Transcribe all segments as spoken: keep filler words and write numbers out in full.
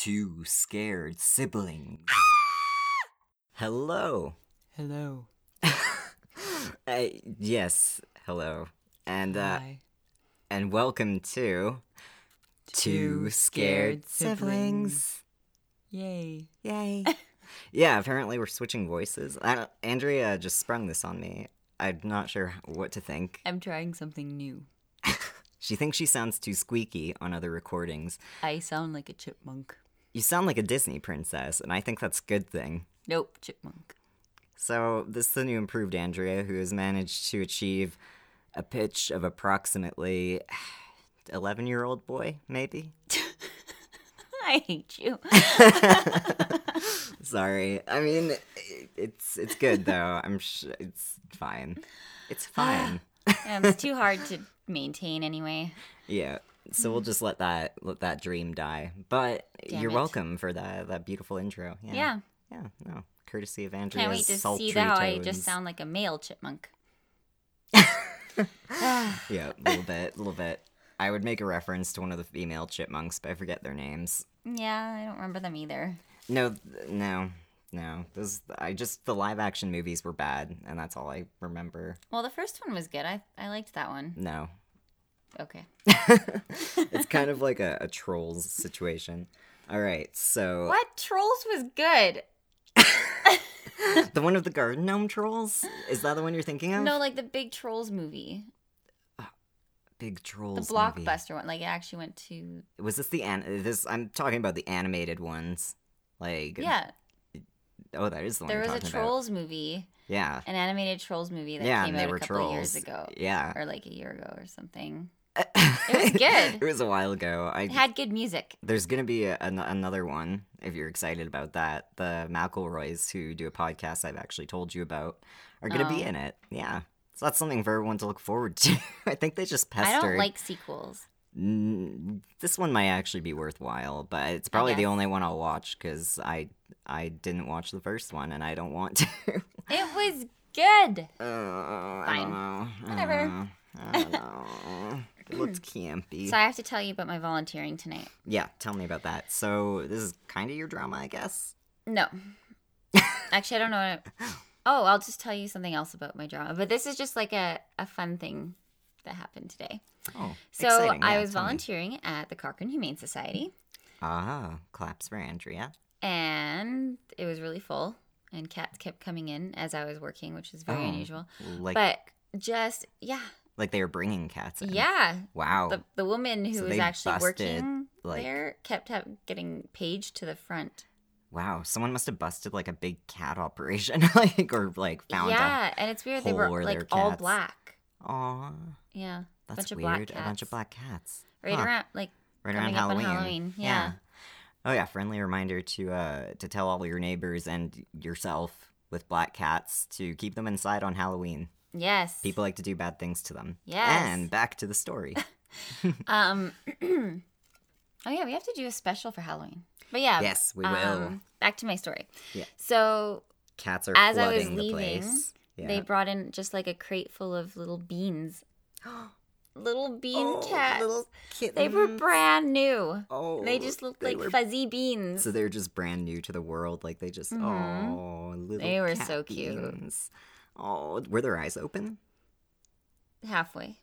Two scared siblings. Hello. Hello. uh, yes, hello. And uh Hi. and welcome to Two Scared Siblings. Yay. Yay. Yeah, apparently we're switching voices. I don't, Andrea just sprung this on me. I'm not sure what to think. I'm trying something new. She thinks she sounds too squeaky on other recordings. I sound like a chipmunk. You sound like a Disney princess, and I think that's a good thing. Nope, chipmunk. So, this is the new improved Andrea, who has managed to achieve a pitch of approximately eleven-year-old boy, maybe? I hate you. Sorry. I mean, it's it's good, though. I'm sure it's fine. It's fine. Yeah, it's too hard to maintain anyway. Yeah. So we'll just let that let that dream die. But Damn you're it. welcome for that that beautiful intro. Yeah. Yeah. Yeah. No. Courtesy of Andrea's Can't wait to sultry see how I tones. just sound like a male chipmunk. Yeah, a little bit, a little bit. I would make a reference to one of the female chipmunks, but I forget their names. Yeah, I don't remember them either. No, th- no, no. Those I just the live action movies were bad, and that's all I remember. Well, the first one was good. I I liked that one. No, Okay. it's kind of like a, a Trolls situation. All right, so What? Trolls was good. the one of the garden gnome trolls, is that the one you're thinking of? No, like the big Trolls movie. Big The Trolls. movie. blockbuster one. Like it actually went to... Was this the an? This I'm talking about the animated ones. Like Yeah. Oh, that is the one There you're was a talking Trolls movie. about. Yeah. An animated Trolls movie that Yeah, came and they out were a couple trolls. of years ago. Yeah. Or like a year ago or something. It was good. It was a while ago. I It had good music. There's gonna be a, an, another one if you're excited about that. The McElroys, who do a podcast I've actually told you about, are gonna be Oh. in it. Yeah, so that's something for everyone to look forward to. I think they just pestered. I don't like sequels. Mm, this one might actually be worthwhile, but it's probably the guess. only one I'll watch because I I didn't watch the first one and I don't want to. It was good. uh, I Fine. don't know. Whatever. I don't know. I don't know. It looks campy. So I have to tell you about my volunteering tonight. Yeah, tell me about that. So this is kind of your drama, I guess. No. Actually, I don't know. What I... Oh, I'll just tell you something else about my drama. But this is just like a, a fun thing that happened today. Oh, So exciting. I Yeah, was tell me. volunteering at the Cochrane Humane Society. Ah, claps for Andrea. And it was really full. And cats kept coming in as I was working, which is very Oh, unusual. Like, But just, yeah. like they were bringing cats in. Yeah. Wow. The, the woman who So was they actually busted, working like- there kept have, getting paged to the front. Wow. Someone must have busted like a big cat operation, like or like found Yeah, and it's weird. They were hole where like their all cats- black. a. Aw, Yeah, that's bunch of weird. black cats. A bunch of black cats. Right Huh. around, like Right coming around up on Halloween. Halloween, yeah. Oh yeah. Friendly reminder to uh to tell all your neighbors and yourself with black cats to keep them inside on Halloween. yes. People like to do bad things to them. Yes. And back to the story. Um. oh yeah, we have to do a special for Halloween. But yeah. Yes, we will. um, Back to my story. Yeah. So Cats are as I was flooding the leaving, place. Yeah. they brought in just like a crate full of little beans. Little bean Oh, cats. little kittens. They were brand new. Oh, They just looked they like were- fuzzy beans. So they're just brand new to the world. Like they just Mhm. oh, little. They were cat so cute. beans. Oh, were their eyes open? Halfway.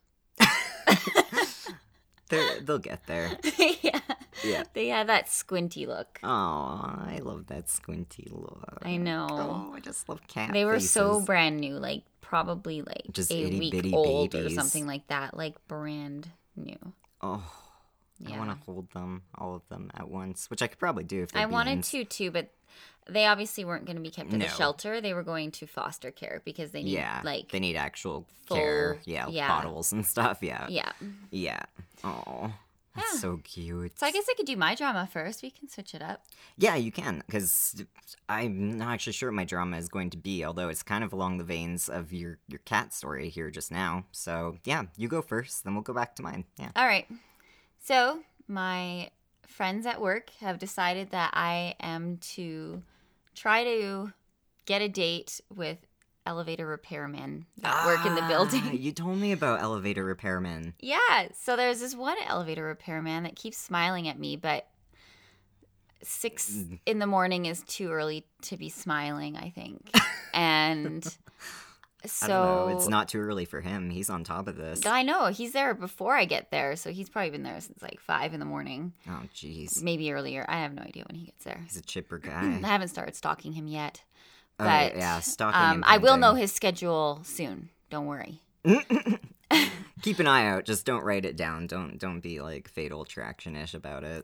They're, they'll get there. yeah. Yeah. They had that squinty look. Oh, I love that squinty look. I know. Oh, I just love cat. They were so faces. brand new, like probably like Just a itty week bitty old babies. or something like that, like brand new. Oh, Yeah. I want to hold them, all of them at once, which I could probably do if they're I wanted beans. to too, but they obviously weren't going to be kept in No. a shelter. They were going to foster care because they need Yeah, like they need actual full- care. Yeah, yeah. bottles and stuff. Yeah, yeah. yeah. Oh, that's Yeah. so cute. So I guess I could do my drama first. We can switch it up. Yeah, you can, because I'm not actually sure what my drama is going to be, although it's kind of along the veins of your, your cat story here just now. So, yeah, you go first, then we'll go back to mine. Yeah. All right. So my friends at work have decided that I am to try to get a date with elevator repairmen that work in the Ah, building. You told me about elevator repairmen. Yeah, so there's this one elevator repairman that keeps smiling at me, but six in the morning is too early to be smiling, I think. And so I don't know. It's not too early for him. He's on top of this. I know. He's there before I get there, so he's probably been there since like five in the morning. Oh, jeez. Maybe earlier. I have no idea when he gets there. He's a chipper I guy. haven't started stalking him yet. Oh, But yeah, stalking um, and I will know painting. his schedule soon. Don't worry. Keep an eye out. Just don't write it down. Don't don't be like Fatal Attraction-ish about it.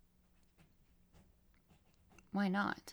Why not?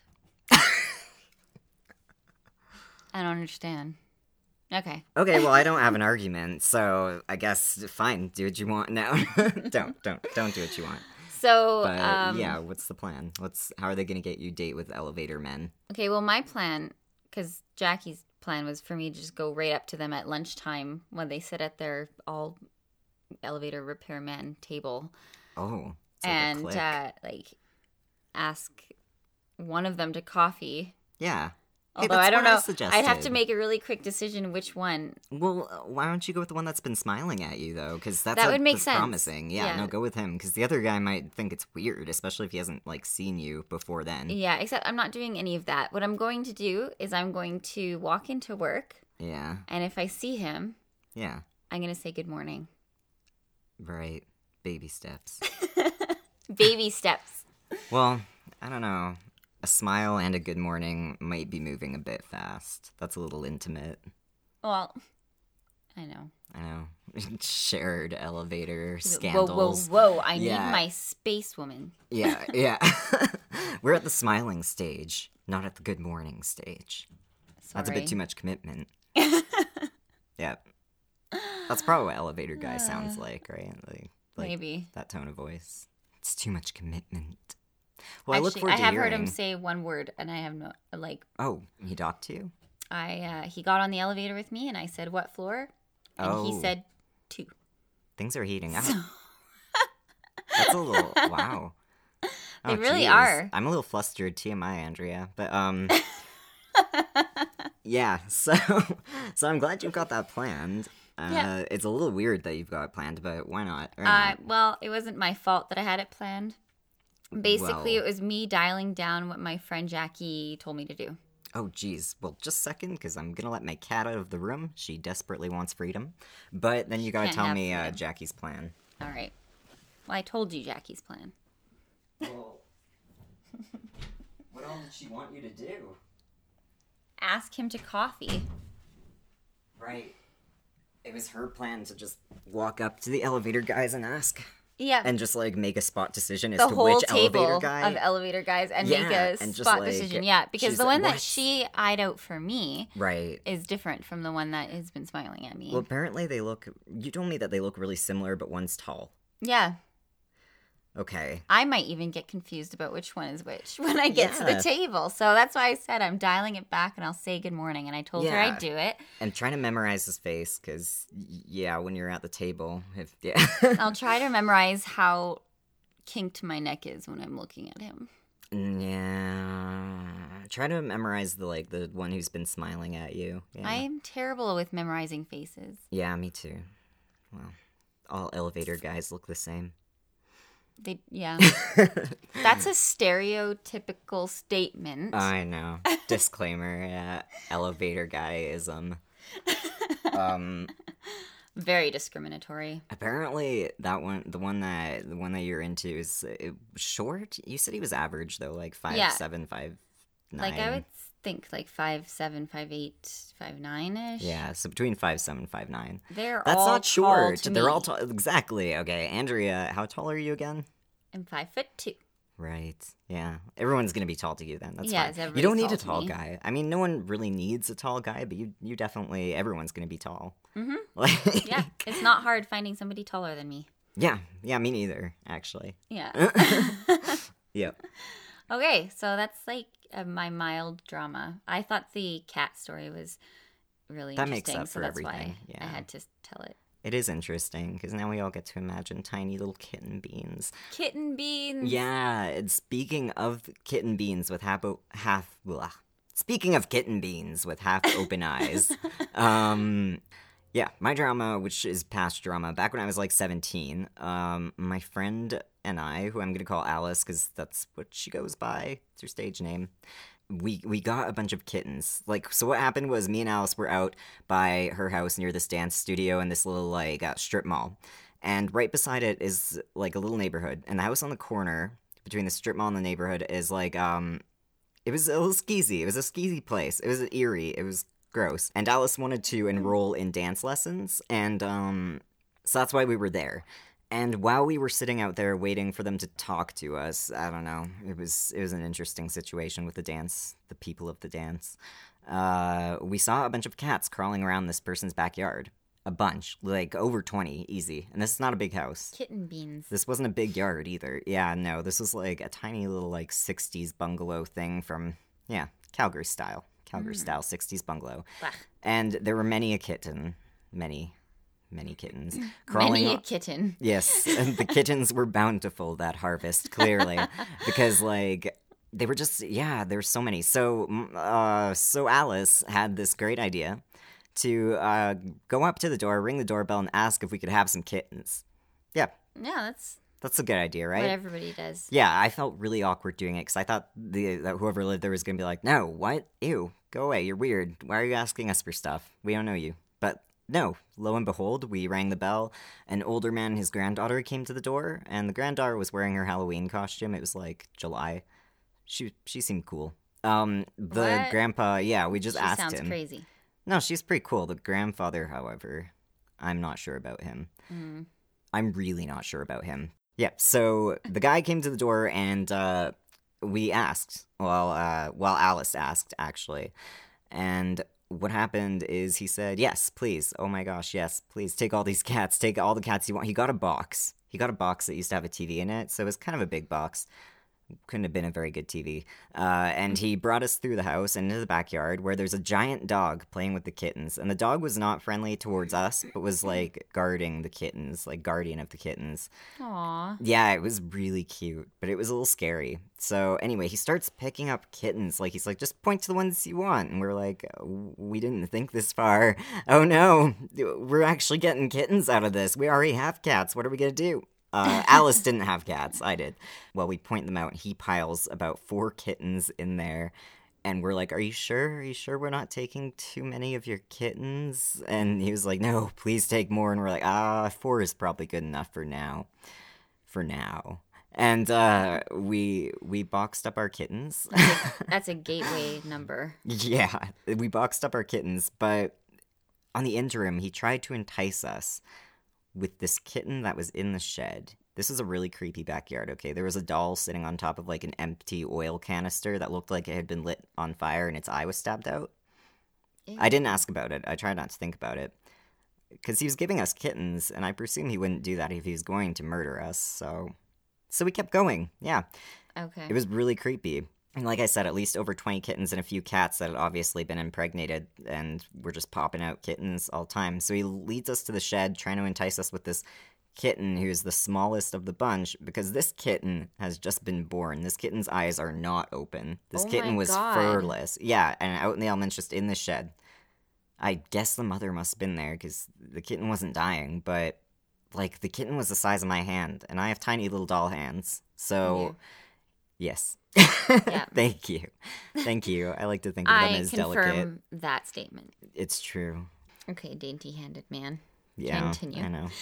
I don't understand. Okay. Okay, well, I don't have an argument, so I guess fine. Do what you want now. don't don't don't do what you want. So, But um, yeah, what's the plan? What's how are they gonna get you date with elevator men? okay, well, my plan, because Jackie's plan was for me to just go right up to them at lunchtime when they sit at their all elevator repairman table Oh, it's like a and clique. uh, like ask one of them to coffee. yeah. Hey, Although that's I don't what know, suggested. I'd have to make a really quick decision which one. Well, uh, why don't you go with the one that's been smiling at you though? Because that's That a- would make that's sense. promising. Yeah, Yeah. no, go with him. Because the other guy might think it's weird, especially if he hasn't like seen you before then. Yeah, except I'm not doing any of that. What I'm going to do is I'm going to walk into work, Yeah, and if I see him, yeah, I'm going to say good morning. right. Baby steps. Baby steps. Well, I don't know. A smile and a good morning might be moving a bit fast. That's a little intimate. Well, I know. I know. Shared elevator Whoa, scandals. whoa, whoa. I Yeah. need my space woman. Yeah, yeah. We're at the smiling stage, not at the good morning stage. That's a bit too much commitment. Yeah. That's probably what elevator guy sounds like, right? Like, like Maybe. that tone of voice. It's too much commitment. Well, I look Actually, forward I to have hearing. heard him say one word, and I have no, like, Oh, he docked you? I, uh, he got on the elevator with me, and I said, what floor? And he Oh. said, two. Things are heating up. That's a little wow. They Oh, really geez. are. I'm a little flustered, T M I, Andrea. But um, yeah. So, so I'm glad you've got that planned. Uh, Yeah. It's a little weird that you've got it planned, but why not? Why Uh, not? well, it wasn't my fault that I had it planned. Basically, Well- it was me dialing down what my friend Jackie told me to do. Oh, geez. Well, just a second, because I'm gonna let my cat out of the room. She desperately wants freedom. But then you gotta Can't tell have me uh, freedom. Jackie's plan. All right. Well, I told you Jackie's plan. Well, what all did she want you to do? Ask him to coffee. Right. It was her plan to just walk up to the elevator guys and ask. Yeah. And just, like, make a spot decision as the to whole which elevator table guy. of elevator guys and Yeah, make a and just, spot like, decision. Yeah, because she's the like, one that "What?" she eyed out for me Right. is different from the one that has been smiling at me. Well, apparently they look... You told me that they look really similar, but one's tall. yeah. Okay. I might even get confused about which one is which when I get to Yeah. the table. So that's why I said I'm dialing it back and I'll say good morning. And I told her Yeah. I'd do it. And trying to memorize his face, because, yeah, when you're at the table, if... Yeah. I'll try to memorize how kinked my neck is when I'm looking at him. Yeah. Try to memorize the, like, the one who's been smiling at you. Yeah. I'm terrible with memorizing faces. Yeah, me too. Well, all elevator guys look the same. They, yeah. That's a stereotypical statement. I know. Disclaimer, yeah. Elevator guyism. Um, Very discriminatory. apparently that one, the one that the one that you're into is uh, short. You said he was average though, like five Yeah. seven, five nine. Like I would think like five seven, five eight, five nine ish. Yeah, so between five seven, five nine. They're That's all not tall short. to They're me. all tall. Exactly. Okay, Andrea, how tall are you again? I'm five foot two. Right. Yeah. Everyone's gonna be tall to you then. That's Yes, fine. You don't everybody's need a tall tall to me. guy. I mean, no one really needs a tall guy, but you you definitely everyone's gonna be tall. Mhm. Like, Yeah, it's not hard finding somebody taller than me. yeah. Yeah. Me neither. Actually. Yeah. Yep. Okay, so that's like uh, my mild drama. I thought the cat story was really That makes interesting, up so for that's everything, why yeah. I had to tell it. It is interesting because now we all get to imagine tiny little kitten beans. Kitten beans. Yeah. And speaking of kitten beans with half o- half. Blah. Speaking of kitten beans with half open eyes, um, Yeah, my drama, which is past drama, back when I was like seventeen, um, my friend and I, who I'm going to call Alice because that's what she goes by, it's her stage name, we we got a bunch of kittens. Like, so what happened was me and Alice were out by her house near this dance studio in this little, like, uh, strip mall. And right beside it is, like, a little neighborhood. And the house on the corner between the strip mall and the neighborhood is, like, um, it was a little skeezy. It was a skeezy place. It was eerie. It was gross. And Alice wanted to enroll in dance lessons. And, um, so that's why we were there. And while we were sitting out there waiting for them to talk to us, I don't know, it was it was an interesting situation with the dance, the people of the dance. Uh, we saw a bunch of cats crawling around this person's backyard. A bunch, like over twenty, easy. And this is not a big house. Kitten beans. This wasn't a big yard either. Yeah, no, this was like a tiny little like sixties bungalow thing from, yeah, Calgary style. Calgary mm. style sixties bungalow. Bah. And there were many a kitten, many... Many kittens. Crawling Many a on- kitten. Yes, and the kittens were bountiful that harvest, clearly. Because, like, they were just, yeah, there's so many. So, uh, so Alice had this great idea to uh, go up to the door, ring the doorbell, and ask if we could have some kittens. Yeah. Yeah, that's That's a good idea, right? what everybody does. Yeah, I felt really awkward doing it because I thought the that whoever lived there was going to be like, no, what? Ew, go away, you're weird. Why are you asking us for stuff? We don't know you. But no, lo and behold, we rang the bell. An older man and his granddaughter came to the door, and the granddaughter was wearing her Halloween costume. It was like July. She she seemed cool. Um, the What? grandpa, yeah, we just She asked sounds him. crazy. No, she's pretty cool. The grandfather, however, I'm not sure about him. Mm. I'm really not sure about him. Yeah, so the guy came to the door and uh, we asked, well, uh, well, Alice asked, actually. And what happened is he said, yes, please. Oh my gosh, yes, please take all these cats. Take all the cats you want. He got a box. He got a box that used to have a T V in it, so it was kind of a big box. Couldn't have been a very good T V. Uh, and he brought us through the house and into the backyard where there's a giant dog playing with the kittens. And the dog was not friendly towards us, but was like guarding the kittens, like guardian of the kittens. Aw. Yeah, it was really cute, but it was a little scary. So anyway, he starts picking up kittens. Like, he's like, just point to the ones you want. And we're like, we didn't think this far. Oh no, we're actually getting kittens out of this. We already have cats. What are we going to do? Uh, Alice didn't have cats. I did. Well, we point them out, and he piles about four kittens in there. And we're like, are you sure? Are you sure we're not taking too many of your kittens? And he was like, no, please take more. And we're like, ah, four is probably good enough for now. For now. And uh, we we boxed up our kittens. That's a, that's a gateway number. Yeah, we boxed up our kittens. But on the interim, he tried to entice us with this kitten that was in the shed. This is a really creepy backyard, okay? There was a doll sitting on top of, like, an empty oil canister that looked like it had been lit on fire and its eye was stabbed out. Ew. I didn't ask about it. I tried not to think about it. Because he was giving us kittens, and I presume he wouldn't do that if he was going to murder us, so... So we kept going, yeah. Okay. It was really creepy. And like I said, at least over twenty kittens and a few cats that had obviously been impregnated and were just popping out kittens all the time. So he leads us to the shed, trying to entice us with this kitten who's the smallest of the bunch, because this kitten has just been born. This kitten's eyes are not open. This Oh kitten my was God. furless. Yeah, and out in the elements, just in the shed. I guess the mother must have been there, because the kitten wasn't dying, but, like, the kitten was the size of my hand, and I have tiny little doll hands, so... Yes. Yeah. Thank you. Thank you. I like to think of them I as confirm delicate. that statement. It's true. Okay, dainty-handed man. Yeah. Continue. I know.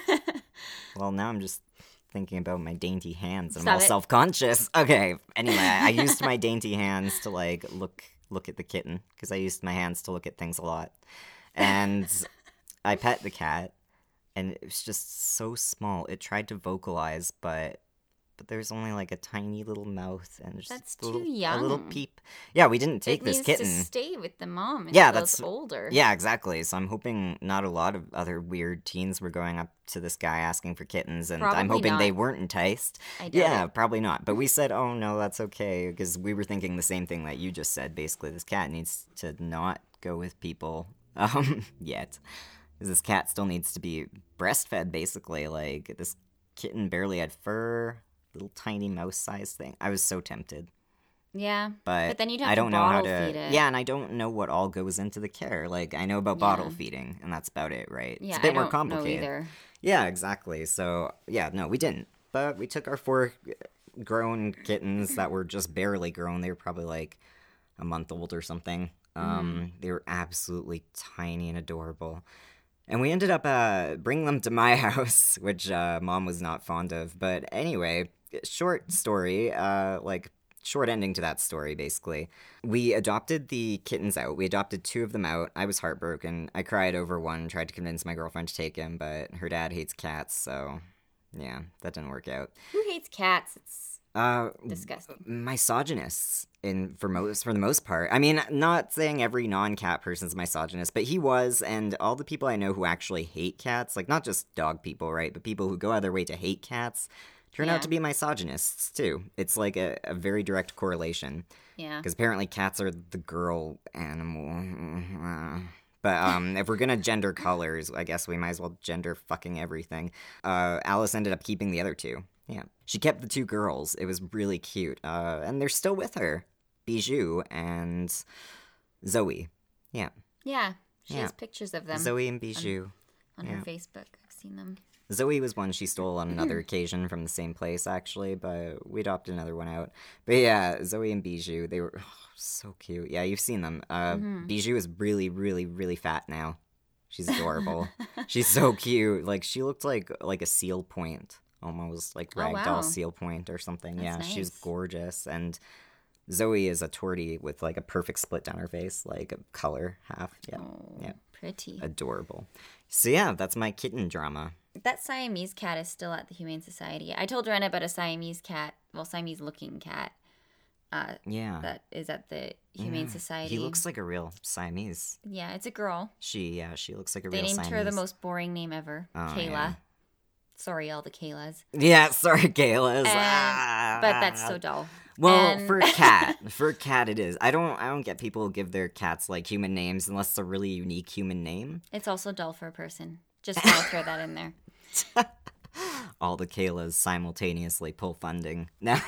Well, now I'm just thinking about my dainty hands and I'm Stop all it. self-conscious. Okay. Anyway, I used my dainty hands to like look look at the kitten because I used my hands to look at things a lot. And I pet the cat and it was just so small. It tried to vocalize, but but there's only like a tiny little mouth and just That's a little, too a little young. peep. Yeah, we didn't take it this needs kitten. to stay with the mom until Yeah, it's that's- older. Yeah, exactly. So I'm hoping not a lot of other weird teens were going up to this guy asking for kittens, and I'm Probably hoping they not. weren't enticed. I doubt Yeah, it. probably not. But we said, oh, no, that's okay, because we were thinking the same thing that you just said. Basically, this cat needs to not go with people um, yet. Because this cat still needs to be breastfed, basically. Like, this kitten barely had fur, little tiny mouse-sized thing. I was so tempted. Yeah. But, But then you'd have I to don't know how bottle to. feed it. Yeah, and I don't know what all goes into the care. Like I know about bottle Yeah. feeding, and that's about it, right? Yeah, it's a bit I more don't complicated. know either. Yeah, exactly. So yeah, no, we didn't. But we took our four grown kittens that were just barely grown. They were probably like a month old or something. Um, They were absolutely tiny and adorable. And we ended up uh, bringing them to my house, which uh, Mom was not fond of. But anyway, short story, uh, like short ending to that story, basically. We adopted the kittens out. We adopted two of them out. I was heartbroken. I cried over one, tried to convince my girlfriend to take him, but her dad hates cats, so yeah, that didn't work out. Who hates cats? It's Uh, disgusting. misogynists in for most for the most part. I mean, not saying every non-cat person's misogynist, but he was, and all the people I know who actually hate cats, like not just dog people, right, but people who go out of their way to hate cats, turn Yeah. out to be misogynists too. It's like a, a very direct correlation Yeah. because apparently cats are the girl animal. But um, if we're gonna gender colors, I guess we might as well gender fucking everything. Uh, Alice ended up keeping the other two. Yeah. She kept the two girls. It was really cute. Uh, and they're still with her. Bijou and Zoe. Yeah. Yeah. She Yeah. has pictures of them Zoe and Bijou. on yeah. her Facebook. I've seen them. Zoe was one she stole on another occasion from the same place, actually, but we adopted another one out. But yeah, Zoe and Bijou, they were oh, so cute. Yeah, you've seen them. Uh, Mhm. Bijou is really, really, really fat now. She's adorable. She's so cute. Like, she looked like like a seal point. Almost like Oh, ragdoll wow. seal point or something. That's yeah, she was nice. gorgeous. And Zoe is a tortie with like a perfect split down her face, like a color half. Yeah, Oh, yeah. pretty. Adorable. So yeah, that's my kitten drama. That Siamese cat is still at the Humane Society. I told Ren about a Siamese cat, well, Siamese-looking cat uh, Yeah. that is at the Humane Yeah. Society. He looks like a real Siamese. Yeah, it's a girl. She, yeah, she looks like a They real named Siamese. her the most boring name ever, Oh, Kayla. yeah. Sorry, all the Kaylas. Yeah, sorry, Kayla's. And- Ah. But that's so dull. Well, and- for a cat, for a cat, it is. I don't, I don't get people who give their cats like human names unless it's a really unique human name. It's also dull for a person. Just want to throw that in there. All the Kaylas simultaneously pull funding now.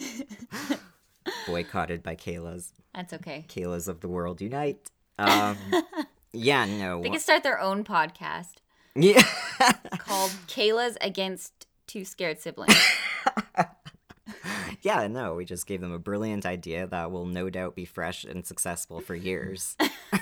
Boycotted by Kaylas. That's okay. Kaylas of the world unite. Um, yeah, no. They can start their own podcast Yeah. called Kayla's Against Two Scared Siblings. Yeah, no, we just gave them a brilliant idea that will no doubt be fresh and successful for years.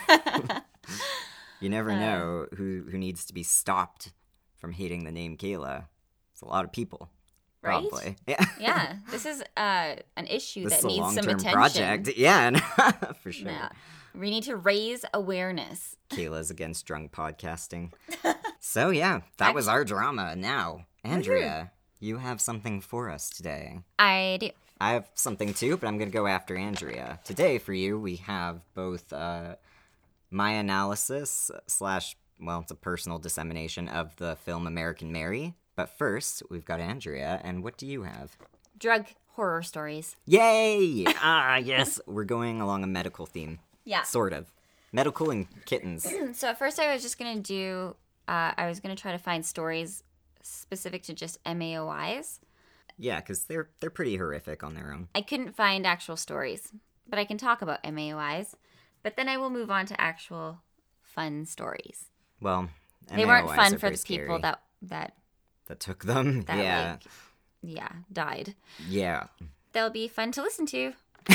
You never know who, who needs to be stopped from hating the name Kayla. It's a lot of people, Right? probably. Yeah. Yeah, this is uh, an issue This that is a needs some long-term attention. project. Yeah, no, for sure. Yeah. We need to raise awareness. Kayla's Against Drunk Podcasting. So, yeah, that was our drama. Now, Andrea, you have something for us today. I do. I have something too, but I'm going to go after Andrea. Today, for you, we have both uh, my analysis slash, well, it's a personal dissemination of the film American Mary. But first, we've got Andrea, and what do you have? Drug horror stories. Yay! Ah, yes, we're going along a medical theme. Yeah. Sort of. Medical and kittens. So at first I was just going to do, uh, I was going to try to find stories specific to just M A O Is. Yeah, because they're, they're pretty horrific on their own. I couldn't find actual stories, but I can talk about M A O Is. But then I will move on to actual fun stories. Well, They weren't M A O Is fun are for very the people scary. that that That took them? that yeah. like yeah died. Yeah. They'll be fun to listen to.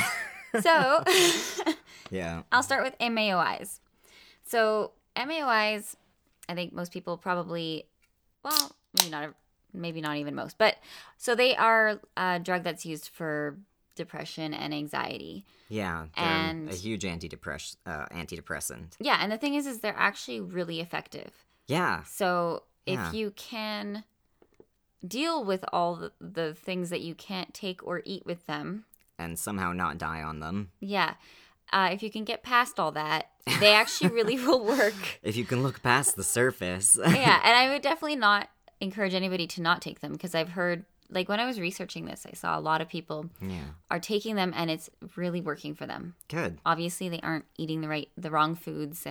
So Yeah. I'll start with M A O Is. So M A O Is, I think most people probably, well, maybe not, maybe not even most, but so they are a drug that's used for depression and anxiety. Yeah. They're And- a huge antidepress- uh, antidepressant. Yeah, and the thing is, is they're actually really effective. Yeah. So if Yeah. you can deal with all the, the things that you can't take or eat with them, And somehow not die on them. yeah, uh, if you can get past all that, they actually really will work. If you can look past the surface. Yeah, and I would definitely not encourage anybody to not take them because I've heard, like when I was researching this, I saw a lot of people Yeah. are taking them and it's really working for them. Good. Obviously, they aren't eating the right, the wrong foods and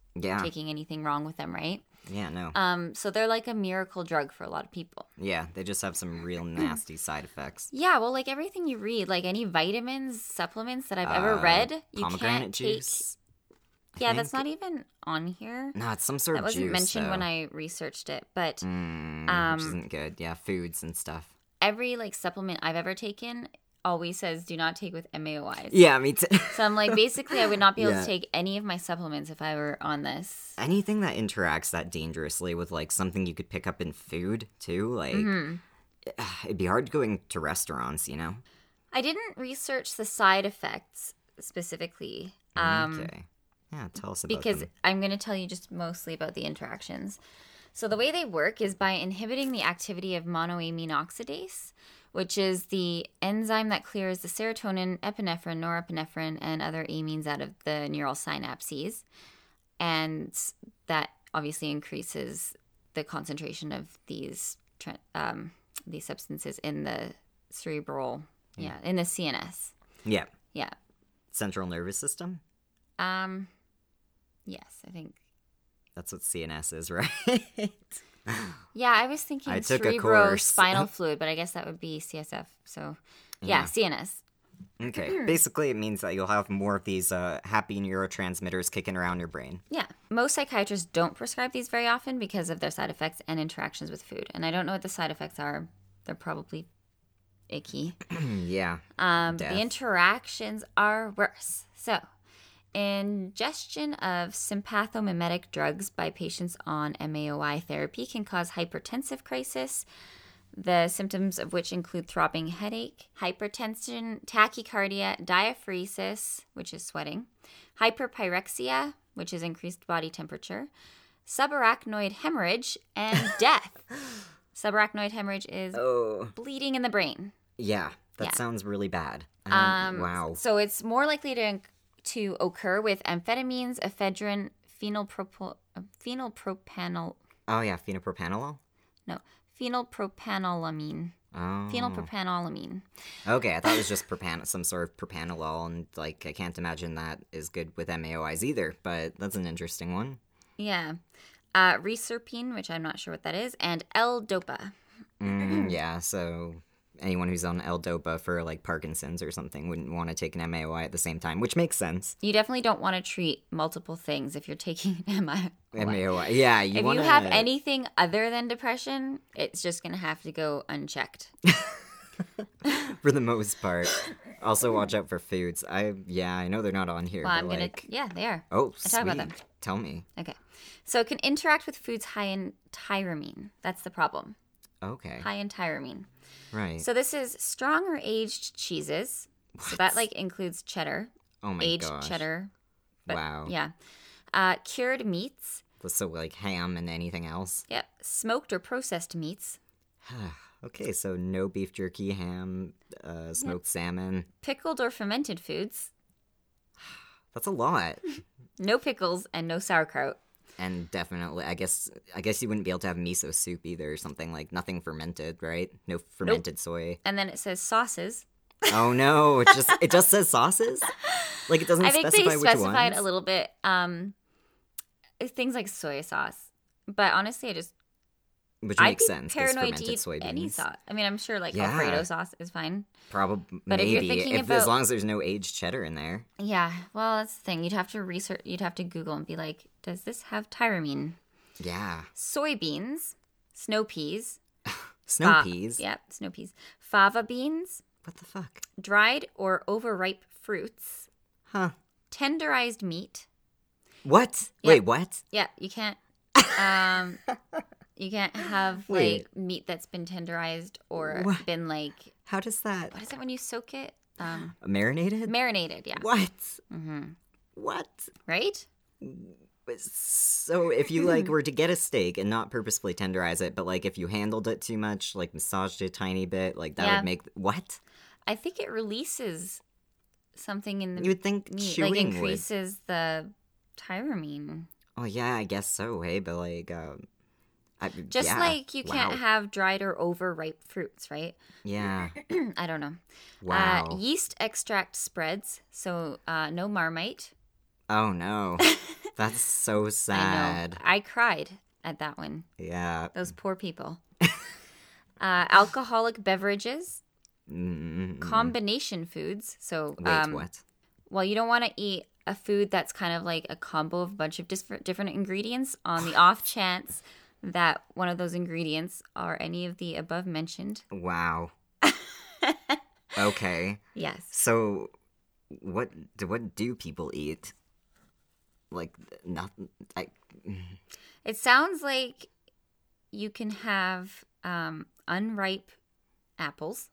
Yeah. taking anything wrong with them, right? Yeah, no. Um, so they're like a miracle drug for a lot of people. Yeah, they just have some real nasty side effects. Yeah, well, like everything you read, like any vitamins, supplements that I've ever Uh, read, you Pomegranate can't take. juice. I Yeah, that's think? not even on here. No, it's some sort That of wasn't juice. mentioned when though. I researched it, but Mm, um, which isn't good. Yeah, foods and stuff. every like supplement I've ever taken always says do not take with M A O Is. Yeah, me too. So I'm like, basically, I would not be able Yeah. to take any of my supplements if I were on this. Anything that interacts that dangerously with like something you could pick up in food too, like Mm-hmm. it'd be hard going to restaurants, you know. I didn't research the side effects specifically. Um, okay. Yeah, tell us about because them. I'm going to tell you just mostly about the interactions. So the way they work is by inhibiting the activity of monoamine oxidase, which is the enzyme that clears the serotonin, epinephrine, norepinephrine, and other amines out of the neural synapses. And that obviously increases the concentration of these tra- um, these substances in the cerebral, yeah, in the C N S. Yeah, Yeah. central nervous system. Um, yes, I think. That's what C N S is, right? Yeah, I was thinking I took a course. cerebrospinal fluid, but I guess that would be C S F. So, yeah, Yeah. C N S. Okay. Basically, it means that you'll have more of these uh, happy neurotransmitters kicking around your brain. Yeah. Most psychiatrists don't prescribe these very often because of their side effects and interactions with food. And I don't know what the side effects are. They're probably icky. yeah. Um, Death. the interactions are worse. So, ingestion of sympathomimetic drugs by patients on M A O I therapy can cause hypertensive crisis, the symptoms of which include throbbing headache, hypertension, tachycardia, diaphoresis, which is sweating, hyperpyrexia, which is increased body temperature, subarachnoid hemorrhage, and death. Subarachnoid hemorrhage is Oh. bleeding in the brain. Yeah. That Yeah. sounds really bad. I don't- Um, wow. So it's more likely to to occur with amphetamines, ephedrine, phenylpropo- uh, phenylpropanol Oh, yeah. Phenopropanolol? no phenylpropanolamine Oh. phenylpropanolamine. Okay, I thought it was just propan- some sort of propanolol, and like I can't imagine that is good with M A O Is either. But that's an interesting one. Yeah, uh, reserpine, which I'm not sure what that is, and L-Dopa. Mm, yeah, so anyone who's on L-Dopa for like Parkinson's or something wouldn't want to take an M A O I at the same time, which makes sense. You definitely don't want to treat multiple things if you're taking an M A O I. M A O I, yeah. You If wanna... you have anything other than depression, it's just gonna have to go unchecked. for the most part. Also, watch out for foods. I yeah, I know they're not on here. Well, but I'm gonna. like, Yeah, they are. oh, I sweet. talk about them. Tell me. Okay. So it can interact with foods high in tyramine. That's the problem. Okay, High in tyramine. right. So this is strong or aged cheeses. So that What? like includes cheddar, oh my aged gosh. cheddar. But, Wow. Yeah. Uh, cured meats. So like ham and anything else. Yep. Smoked or processed meats. Okay, so no beef jerky, ham, uh, smoked salmon. Pickled or fermented foods. That's a lot. No pickles and no sauerkraut. And definitely, I guess, I guess you wouldn't be able to have miso soup either, or something like nothing fermented, right? No fermented soy. And then it says sauces. Oh no! It just it just says sauces. Like it doesn't I think specify they which specified ones. a little bit. Um, things like soy sauce. But honestly, I just Which I'd makes be sense. 'cause paranoid to fermented eat soybeans. any sauce. I mean, I'm sure like Yeah. Alfredo sauce is fine. Probably, But if you're maybe thinking if, about- as long as there's no aged cheddar in there. Yeah, well, that's the thing. You'd have to research. You'd have to Google and be like, does this have tyramine? Yeah, Soybeans, snow peas, snow fa- peas. Yep, snow peas. Fava beans, What the fuck? dried or overripe fruits, Huh? tenderized meat. What? Yeah. Wait, what? Yeah, you can't. Um, you can't have Wait. like meat that's been tenderized or What? been like How does that what is it when you soak it? Um, marinated? marinated. Yeah. What? Mm-hmm. What? Right. So if you like were to get a steak and not purposefully tenderize it, but like if you handled it too much, like massaged it a tiny bit, like that Yeah. would make what? I think it releases something in the You would think meat, chewing like would. increases the tyramine. Oh yeah, I guess so. Hey, but like, um, I, Just yeah. like you can't Wow. have dried or overripe fruits, right? Yeah. I don't know. Wow. Uh, yeast extract spreads, so uh, no Marmite. Oh no. That's so I sad. know. I cried at that one. Yeah. Those poor people. uh, alcoholic beverages, Mm, combination foods. So, wait, um, what? well, you don't want to eat a food that's kind of like a combo of a bunch of different different ingredients on the off chance that one of those ingredients are any of the above mentioned. Wow. Okay. Yes. So, what do what do people eat? Like nothing. I. It sounds like you can have um, unripe apples.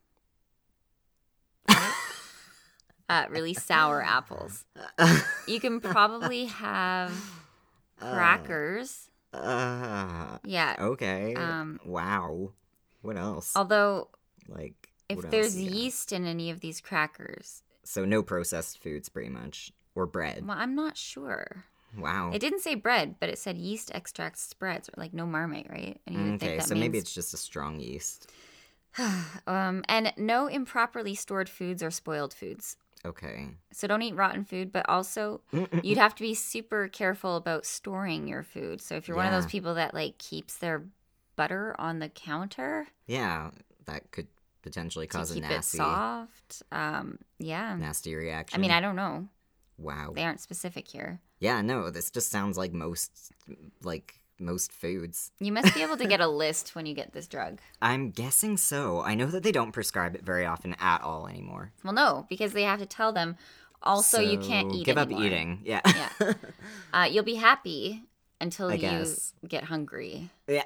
Right? uh, really sour apples. You can probably have crackers. Uh, Yeah. okay. Um, wow. What else? Although, like, if what there's else you got? yeast in any of these crackers, So no processed foods, pretty much, or bread. well, I'm not sure. Wow. It didn't say bread, but it said yeast extract spreads, like no Marmite, right? And you would Okay, think that so maybe means- it's just a strong yeast. um, and no improperly stored foods or spoiled foods. Okay. So don't eat rotten food, but also you'd have to be super careful about storing your food. So if you're one of Yeah. those people that like keeps their butter on the counter Yeah, that could potentially to cause a keep it nasty, soft, um, yeah. nasty reaction. I mean, I don't know. Wow. They aren't specific here. Yeah, no, this just sounds like most, like most foods. You must be able to get a list when you get this drug. I'm guessing so. I know that they don't prescribe it very often at all anymore. Well, no, because they have to tell them. Also, you can't So eat Give anymore. up eating. Yeah. Yeah. Uh, you'll be happy until I you guess. get hungry. Yeah.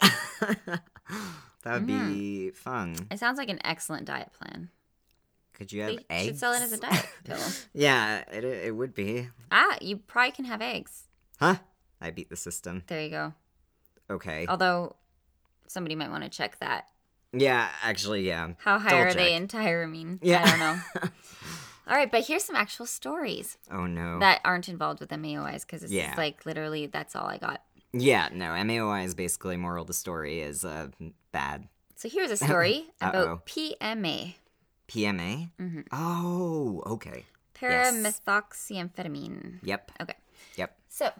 That would be fun. It sounds like an excellent diet plan. Could you have They eggs? should sell it as a diet pill. Yeah, it it would be. Ah, you probably can have eggs. Huh? I beat the system. There you go. Okay. Although somebody might want to check that. Yeah, actually, yeah. How high Double are they check. in tyramine? Yeah. I don't know. All right, but here's some actual stories Oh no. that aren't involved with M A O Is because it's Yeah. like literally that's all I got. Yeah, no. M A O I is basically moral of the story is uh bad. So here's a story Uh-oh. about P M A, P M A? Mm-hmm. Oh, okay. paramethoxyamphetamine. Yep. Okay. Yep. So,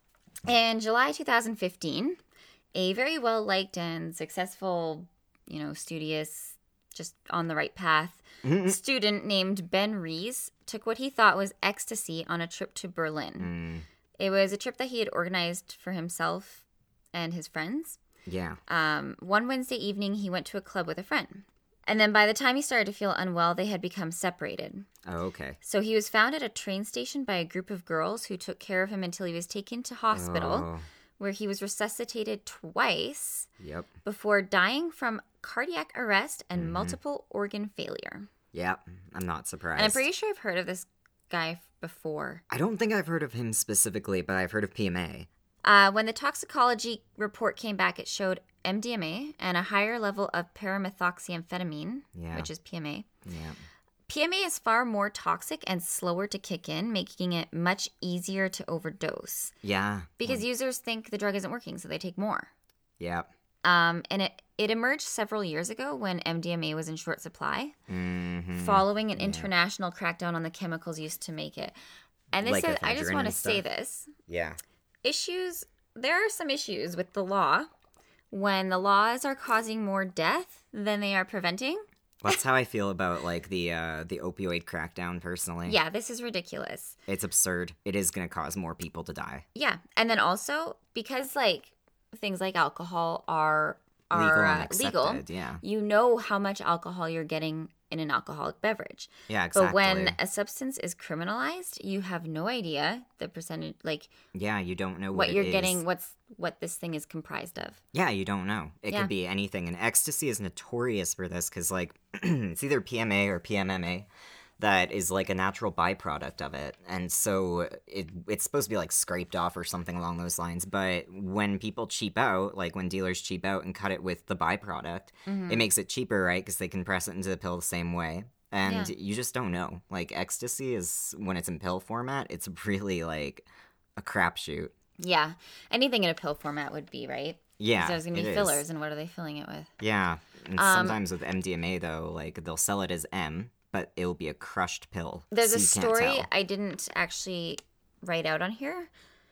in July two thousand fifteen, a very well liked and successful, you know, studious, just on the right path student named Ben Rees took what he thought was ecstasy on a trip to Berlin. Mm, It was a trip that he had organized for himself and his friends. yeah. Um, one Wednesday evening, he went to a club with a friend. And then by the time he started to feel unwell, they had become separated. Oh, okay. So he was found at a train station by a group of girls who took care of him until he was taken to hospital, Oh, where he was resuscitated twice yep. before dying from cardiac arrest and Mm-hmm. multiple organ failure. Yep. I'm not surprised. And I'm pretty sure I've heard of this guy f- before. I don't think I've heard of him specifically, but I've heard of P M A. Uh, when the toxicology report came back, it showed M D M A and a higher level of paramethoxyamphetamine, Yeah. which is P M A. Yeah. P M A is far more toxic and slower to kick in, making it much easier to overdose. Yeah. Because users think the drug isn't working, so they take more. Yep. Um, and it, it emerged several years ago when M D M A was in short supply, Mm-hmm. following an international crackdown on the chemicals used to make it. And this Like is, I just ephedrine want to and say stuff? this. Yeah. Issues, there are some issues with the law when the laws are causing more death than they are preventing. That's how I feel about like the uh the opioid crackdown personally. Yeah, this is ridiculous. It's absurd. It is going to cause more people to die. Yeah. And then also, because like things like alcohol are are legal uh, and accepted. legal, Yeah. you know how much alcohol you're getting in an alcoholic beverage. Yeah, exactly. But when a substance is criminalized, you have no idea the percentage, like yeah, you don't know what, what, it you're is. getting, what's what this thing is comprised of. Yeah, you don't know. It Yeah. could be anything. And ecstasy is notorious for this because, like, it's either P M A or P M M A that is like a natural byproduct of it. And so it it's supposed to be like scraped off or something along those lines. But when people cheap out, like when dealers cheap out and cut it with the byproduct, Mm-hmm. it makes it cheaper, right? Because they can press it into the pill the same way. And Yeah. you just don't know. Like, ecstasy is, when it's in pill format, it's really like a crapshoot. Yeah. Anything in a pill format would be, right? Yeah. 'Cause there's going to be it is. fillers, and what are they filling it with? Yeah. And Um, sometimes with M D M A, though, like, they'll sell it as M, but it'll be a crushed pill. There's so a you can't story tell. I didn't actually write out on here.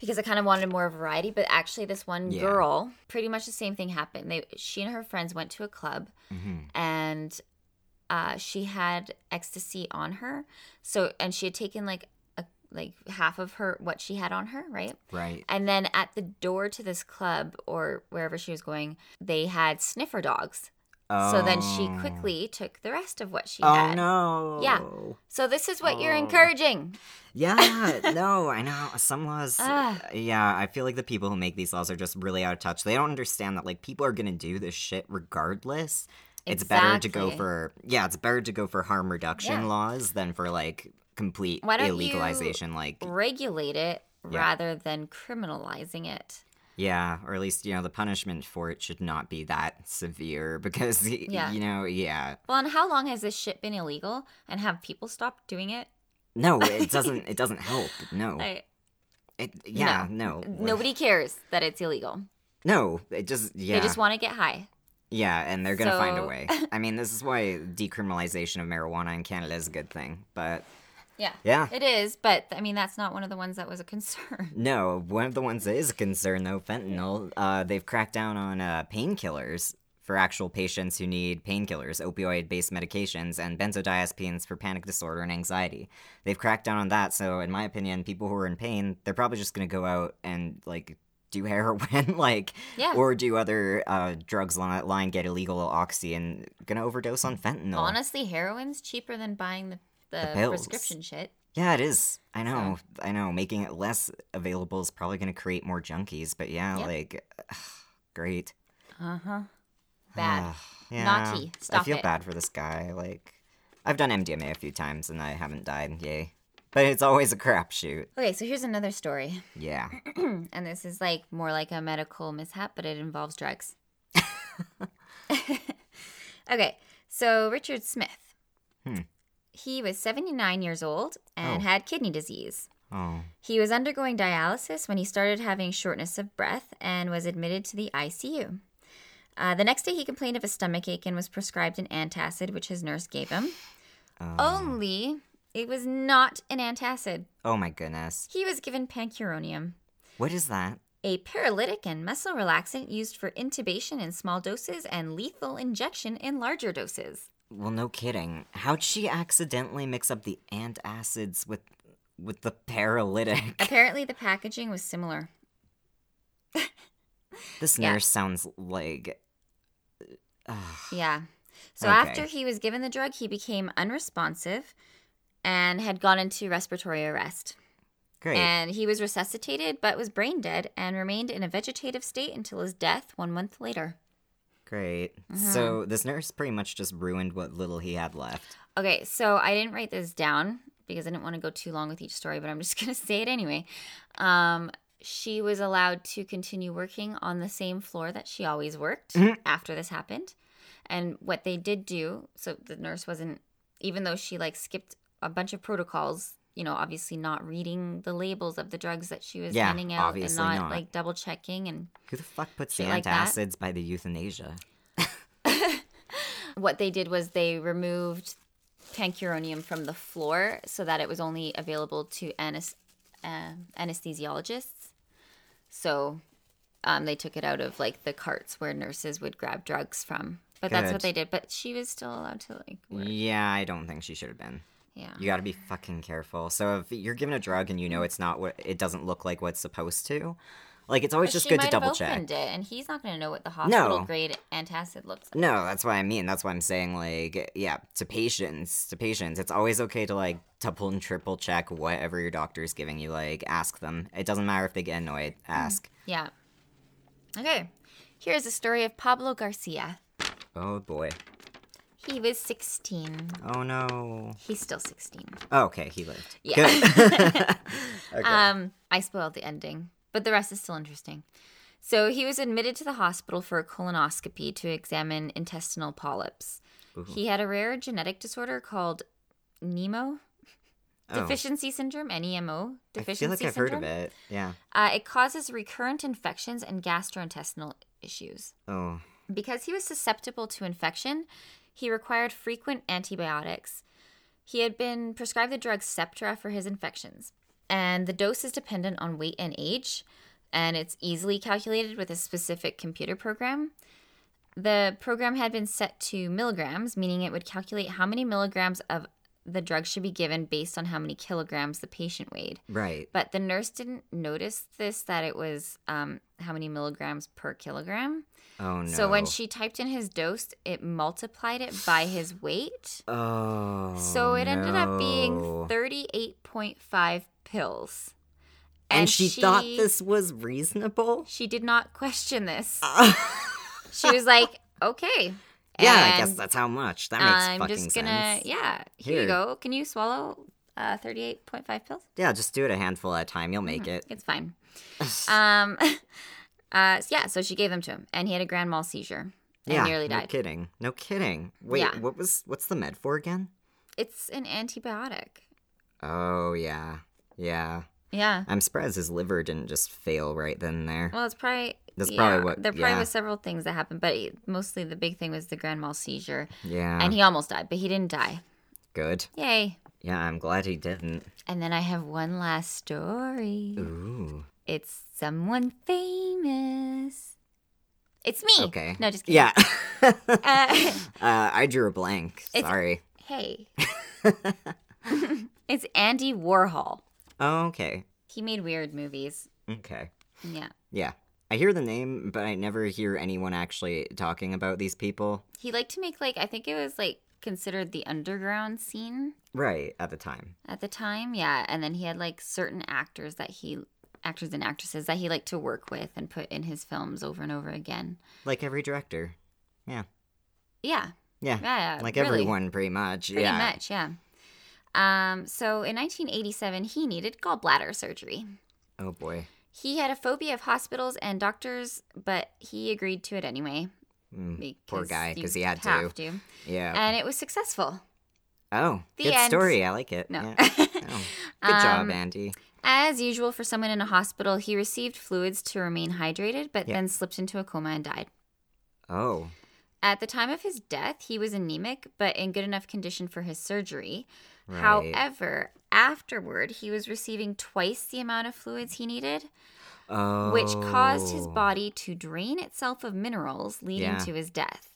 because I kind of wanted more variety. But actually, this one Yeah. girl, pretty much the same thing happened. They, she and her friends went to a club, Mm-hmm. and uh, she had ecstasy on her. So, and she had taken like a like half of her what she had on her, right? Right. And then at the door to this club or wherever she was going, they had sniffer dogs. So then she Oh. quickly took the rest of what she Oh had. no. Yeah. So this is what you're Oh. encouraging. Yeah, no, I know. Some laws. Ah. Yeah, I feel like the people who make these laws are just really out of touch. They don't understand that, like, people are gonna do this shit regardless. It's better to go Exactly. for. Yeah, it's better to go for harm reduction Yeah. laws than for, like, complete Why don't you illegalization. Like, Regulate it Yeah. rather than criminalizing it. yeah, or at least, you know, the punishment for it should not be that severe because, y- Yeah. you know, yeah. Well, and how long has this shit been illegal? And have people stopped doing it? No, it doesn't. It doesn't help. No. I, It, yeah, no. Nobody cares that it's illegal. No, it just. Yeah. They just want to get high. Yeah, and they're gonna find a So- way. I mean, this is why decriminalization of marijuana in Canada is a good thing. But Yeah. yeah, It is, but I mean, that's not one of the ones that was a concern. no, one of the ones that is a concern though, fentanyl. Uh, they've cracked down on uh, painkillers for actual patients who need painkillers, opioid-based medications, and benzodiazepines for panic disorder and anxiety. They've cracked down on that. So, in my opinion, people who are in pain, they're probably just gonna go out and like do heroin, like, Yeah. or do other uh, drugs along that line, get illegal oxy, and gonna overdose on fentanyl. Honestly, heroin's cheaper than buying the, the, The pills. prescription shit. Yeah, it is. I know. I know. Making it less available is probably going to create more junkies, but yeah, Yep. like, great. Uh huh. Bad. Yeah, Naughty. I Stop feel it. bad for this guy. Like, I've done M D M A a few times and I haven't died. Yay. But it's always a crapshoot. Okay, so here's another story. Yeah. And this is like more like a medical mishap, but it involves drugs. Okay, so Richard Smith. Hmm. He was seventy-nine years old and Oh. had kidney disease. Oh. He was undergoing dialysis when he started having shortness of breath and was admitted to the I C U. Uh, the next day, he complained of a stomach ache and was prescribed an antacid, which his nurse gave him. Oh. Only it was not an antacid. Oh my goodness. He was given pancuronium, What is that? a paralytic and muscle relaxant used for intubation in small doses and lethal injection in larger doses. Well, no kidding. How'd she accidentally mix up the antacids with with the paralytic? Apparently, the packaging was similar. This Yeah. nurse sounds like. Ugh. Yeah. So Okay. after he was given the drug, he became unresponsive and had gone into respiratory arrest. Great. And he was resuscitated but was brain dead and remained in a vegetative state until his death one month later. Great. Mm-hmm. So this nurse pretty much just ruined what little he had left. Okay, so I didn't write this down because I didn't want to go too long with each story, but I'm just going to say it anyway. Um, she was allowed to continue working on the same floor that she always worked Mhm. after this happened. And what they did do, so the nurse wasn't, even though she like skipped a bunch of protocols, you know, obviously not reading the labels of the drugs that she was Yeah, handing out and obviously not, not. like double checking. And Who the fuck puts Shit the like that. antacids by the euthanasia? what they did was they removed pancuronium from the floor so that it was only available to anes- uh, anesthesiologists. So um, they took it out of like the carts where nurses would grab drugs from. But that's Good. what they did. But she was still allowed to like work. Yeah, I don't think she should have been. Yeah. You gotta be fucking careful. So if you're given a drug and you know it's not what it doesn't look like what's supposed to, like it's always But just she good to might double have check. opened it, and he's not going to know what the hospital No. grade antacid looks like. No, that's what I mean. That's what I'm saying. Like, yeah, to patients, to patients, it's always okay to like double and triple check whatever your doctor's giving you. Like, ask them. It doesn't matter if they get annoyed. Ask. Yeah. Okay. Here's the story of Pablo Garcia. Oh boy. He was sixteen. Oh no. He's still sixteen. Oh, okay, he lived. Yeah. Good. Okay. Um, I spoiled the ending, but the rest is still interesting. So he was admitted to the hospital for a colonoscopy to examine intestinal polyps. Ooh. He had a rare genetic disorder called NEMO Oh, deficiency syndrome, N E M O I deficiency feel like I've syndrome. heard of it. Yeah. Uh, it causes recurrent infections and gastrointestinal issues. Oh. Because he was susceptible to infection, he required frequent antibiotics. He had been prescribed the drug Septra for his infections. And the dose is dependent on weight and age, and it's easily calculated with a specific computer program. The program had been set to milligrams, meaning it would calculate how many milligrams of the drug should be given based on how many kilograms the patient weighed. Right. But the nurse didn't notice this, that it was um, how many milligrams per kilogram. Oh, no. So when she typed in his dose, it multiplied it by his weight. Oh, So it ended up being no. thirty-eight point five pills. And, she, thought this was reasonable? She did not question this. She was like, okay. Yeah, I And guess that's how much. That makes I'm fucking just gonna, sense. yeah, here, Here. you go. Can you swallow uh, thirty-eight point five pills? Yeah, just do it a handful at a time. You'll make it. It's fine. um, uh, so yeah, so she gave them to him, and he had a grand mal seizure and yeah, nearly no died. kidding. No kidding. Wait, Yeah. what was what's the med for again? It's an antibiotic. Oh, yeah. Yeah. Yeah. I'm surprised his liver didn't just fail right then and there. Well, it's probably That's yeah, probably what- there probably yeah. was several things that happened, but it- mostly the big thing was the grand mal seizure, Yeah. and he almost died, but he didn't die. Good. Yay! Yeah, I'm glad he didn't. And then I have one last story. Ooh. It's someone famous. It's me. Okay. No, just kidding. Yeah. Uh, uh, I drew a blank. It's- Sorry. hey. It's Andy Warhol. Oh, okay. He made weird movies. Okay. Yeah. Yeah. I hear the name, but I never hear anyone actually talking about these people. He liked to make, like, I think it was, like, considered the underground scene Right, at the time. at the time. Yeah. And then he had, like, certain actors that he, actors and actresses that he liked to work with and put in his films over and over again. Like every director. Yeah. Yeah. Yeah. Yeah. Like really. everyone, pretty much. Pretty yeah. much, yeah. Um, so in nineteen eighty-seven, he needed gallbladder surgery. Oh, boy. He had a phobia of hospitals and doctors, but he agreed to it anyway. Mm, poor guy, you because he had have to. to. Yeah. And it was successful. oh, the good end. story. I like it. No. Yeah. Oh, good job, Um, Andy. As usual for someone in a hospital, he received fluids to remain hydrated, but Yeah. then slipped into a coma and died. Oh. At the time of his death, he was anemic, but in good enough condition for his surgery. Right. However, afterward, he was receiving twice the amount of fluids he needed, Oh. which caused his body to drain itself of minerals, leading Yeah. to his death.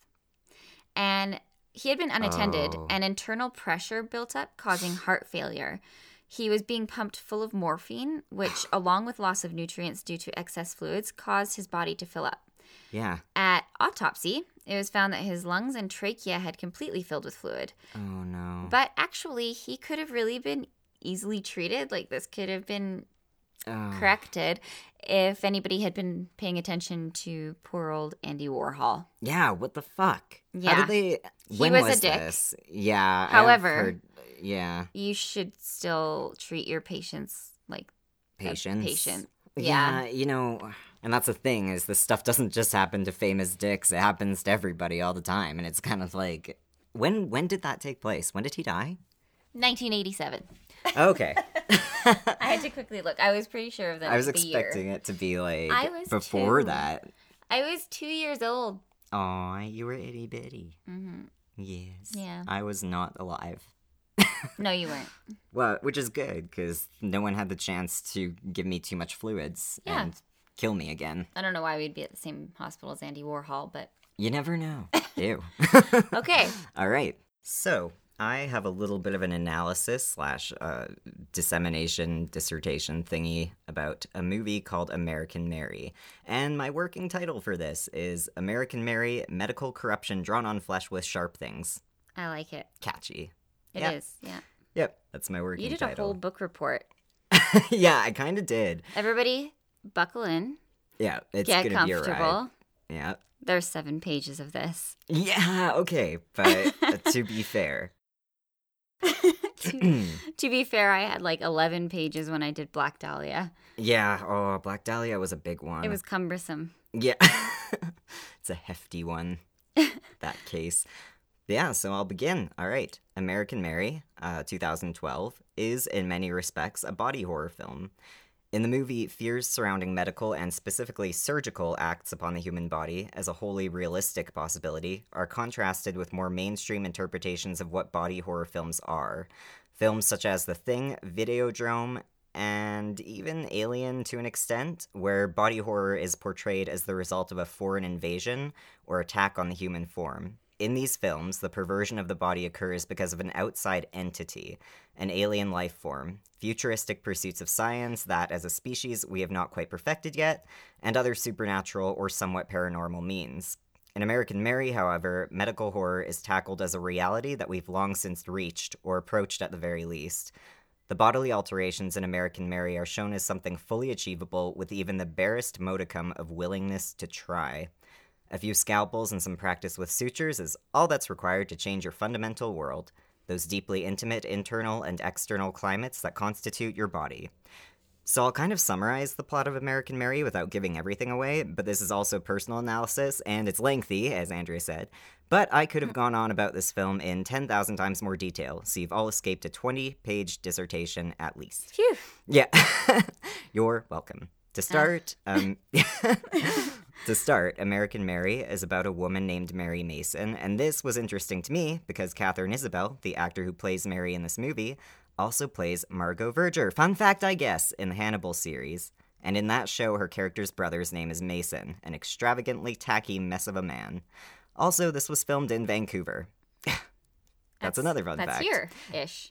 And he had been unattended, Oh. and internal pressure built up, causing heart failure. He was being pumped full of morphine, which, along with loss of nutrients due to excess fluids, caused his body to fill up. Yeah. At autopsy, it was found that his lungs and trachea had completely filled with fluid. Oh, no. But actually, he could have really been easily treated. Like, this could have been Oh. corrected if anybody had been paying attention to poor old Andy Warhol. Yeah, what the fuck? How Yeah. did they... He When was a was dick. this? Yeah. I've However- heard- yeah. You should still treat your patients like a Patience. patient. Yeah. Yeah. you know, and that's the thing, is this stuff doesn't just happen to famous dicks. It happens to everybody all the time. And it's kind of like... When when did that take place? When did he die? nineteen eighty-seven. Okay. I had to quickly look. I was pretty sure of the I was the expecting year. it to be like I was before too. that. I was two years old. Aw, you were itty bitty. hmm Yes. Yeah. I was not alive. No, you weren't. Well, which is good, because no one had the chance to give me too much fluids Yeah. and kill me again. I don't know why we'd be at the same hospital as Andy Warhol, but You never know. Ew. okay. All right. So, I have a little bit of an analysis slash uh, dissemination dissertation thingy about a movie called American Mary. And my working title for this is American Mary, Medical Corruption Drawn on Flesh with Sharp Things. I like it. Catchy. It is. Yeah. Yeah. Yep, that's my working You did title. a whole book report. Yeah, I kind of did. Everybody, buckle in. Yeah, it's Get gonna be a ride. comfortable. Yeah. There's seven pages of this. Yeah, okay, but uh, to be fair. to, to be fair, I had like eleven pages when I did Black Dahlia. Yeah, oh, Black Dahlia was a big one. It was cumbersome. Yeah. It's a hefty one, that case. Yeah, so I'll begin. All right. American Mary, uh, two thousand twelve, is in many respects a body horror film. In the movie, fears surrounding medical and specifically surgical acts upon the human body as a wholly realistic possibility are contrasted with more mainstream interpretations of what body horror films are. Films such as The Thing, Videodrome, and even Alien to an extent, where body horror is portrayed as the result of a foreign invasion or attack on the human form. In these films, the perversion of the body occurs because of an outside entity, an alien life form, futuristic pursuits of science that, as a species, we have not quite perfected yet, and other supernatural or somewhat paranormal means. In American Mary, however, medical horror is tackled as a reality that we've long since reached, or approached at the very least. The bodily alterations in American Mary are shown as something fully achievable with even the barest modicum of willingness to try. A few scalpels and some practice with sutures is all that's required to change your fundamental world, those deeply intimate internal and external climates that constitute your body. So I'll kind of summarize the plot of American Mary without giving everything away, but this is also personal analysis, and it's lengthy, as Andrea said. But I could have gone on about this film in ten thousand times more detail, so you've all escaped a twenty-page dissertation at least. Phew. Yeah. You're welcome. To start, um, to start, American Mary is about a woman named Mary Mason, and this was interesting to me because Katharine Isabelle, the actor who plays Mary in this movie, also plays Margot Verger. Fun fact, I guess, in the Hannibal series. And in that show, her character's brother's name is Mason, an extravagantly tacky mess of a man. Also, this was filmed in Vancouver. that's, that's another fun that's fact. That's here-ish.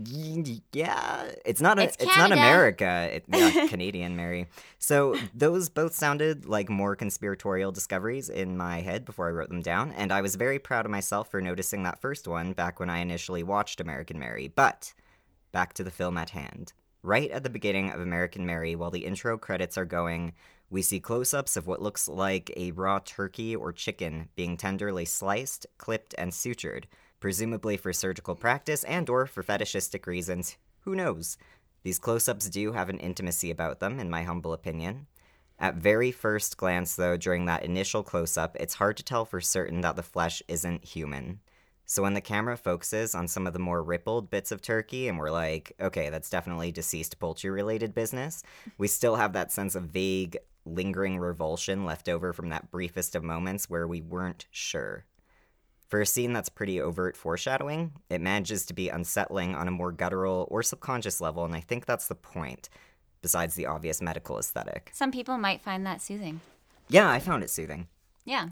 Yeah, it's not a, it's, it's not Canada. America. It, yeah, Canadian, Mary. So those both sounded like more conspiratorial discoveries in my head before I wrote them down, and I was very proud of myself for noticing that first one back when I initially watched American Mary. But back to the film at hand. Right at the beginning of American Mary, while the intro credits are going, we see close-ups of what looks like a raw turkey or chicken being tenderly sliced, clipped, and sutured, presumably for surgical practice and or for fetishistic reasons. Who knows? These close-ups do have an intimacy about them, in my humble opinion. At very first glance, though, during that initial close-up, it's hard to tell for certain that the flesh isn't human. So when the camera focuses on some of the more rippled bits of turkey, and we're like, okay, that's definitely deceased poultry-related business, we still have that sense of vague, lingering revulsion left over from that briefest of moments where we weren't sure. For a scene that's pretty overt foreshadowing, it manages to be unsettling on a more guttural or subconscious level, and I think that's the point, besides the obvious medical aesthetic. Some people might find that soothing. Yeah, I found it soothing. Yeah.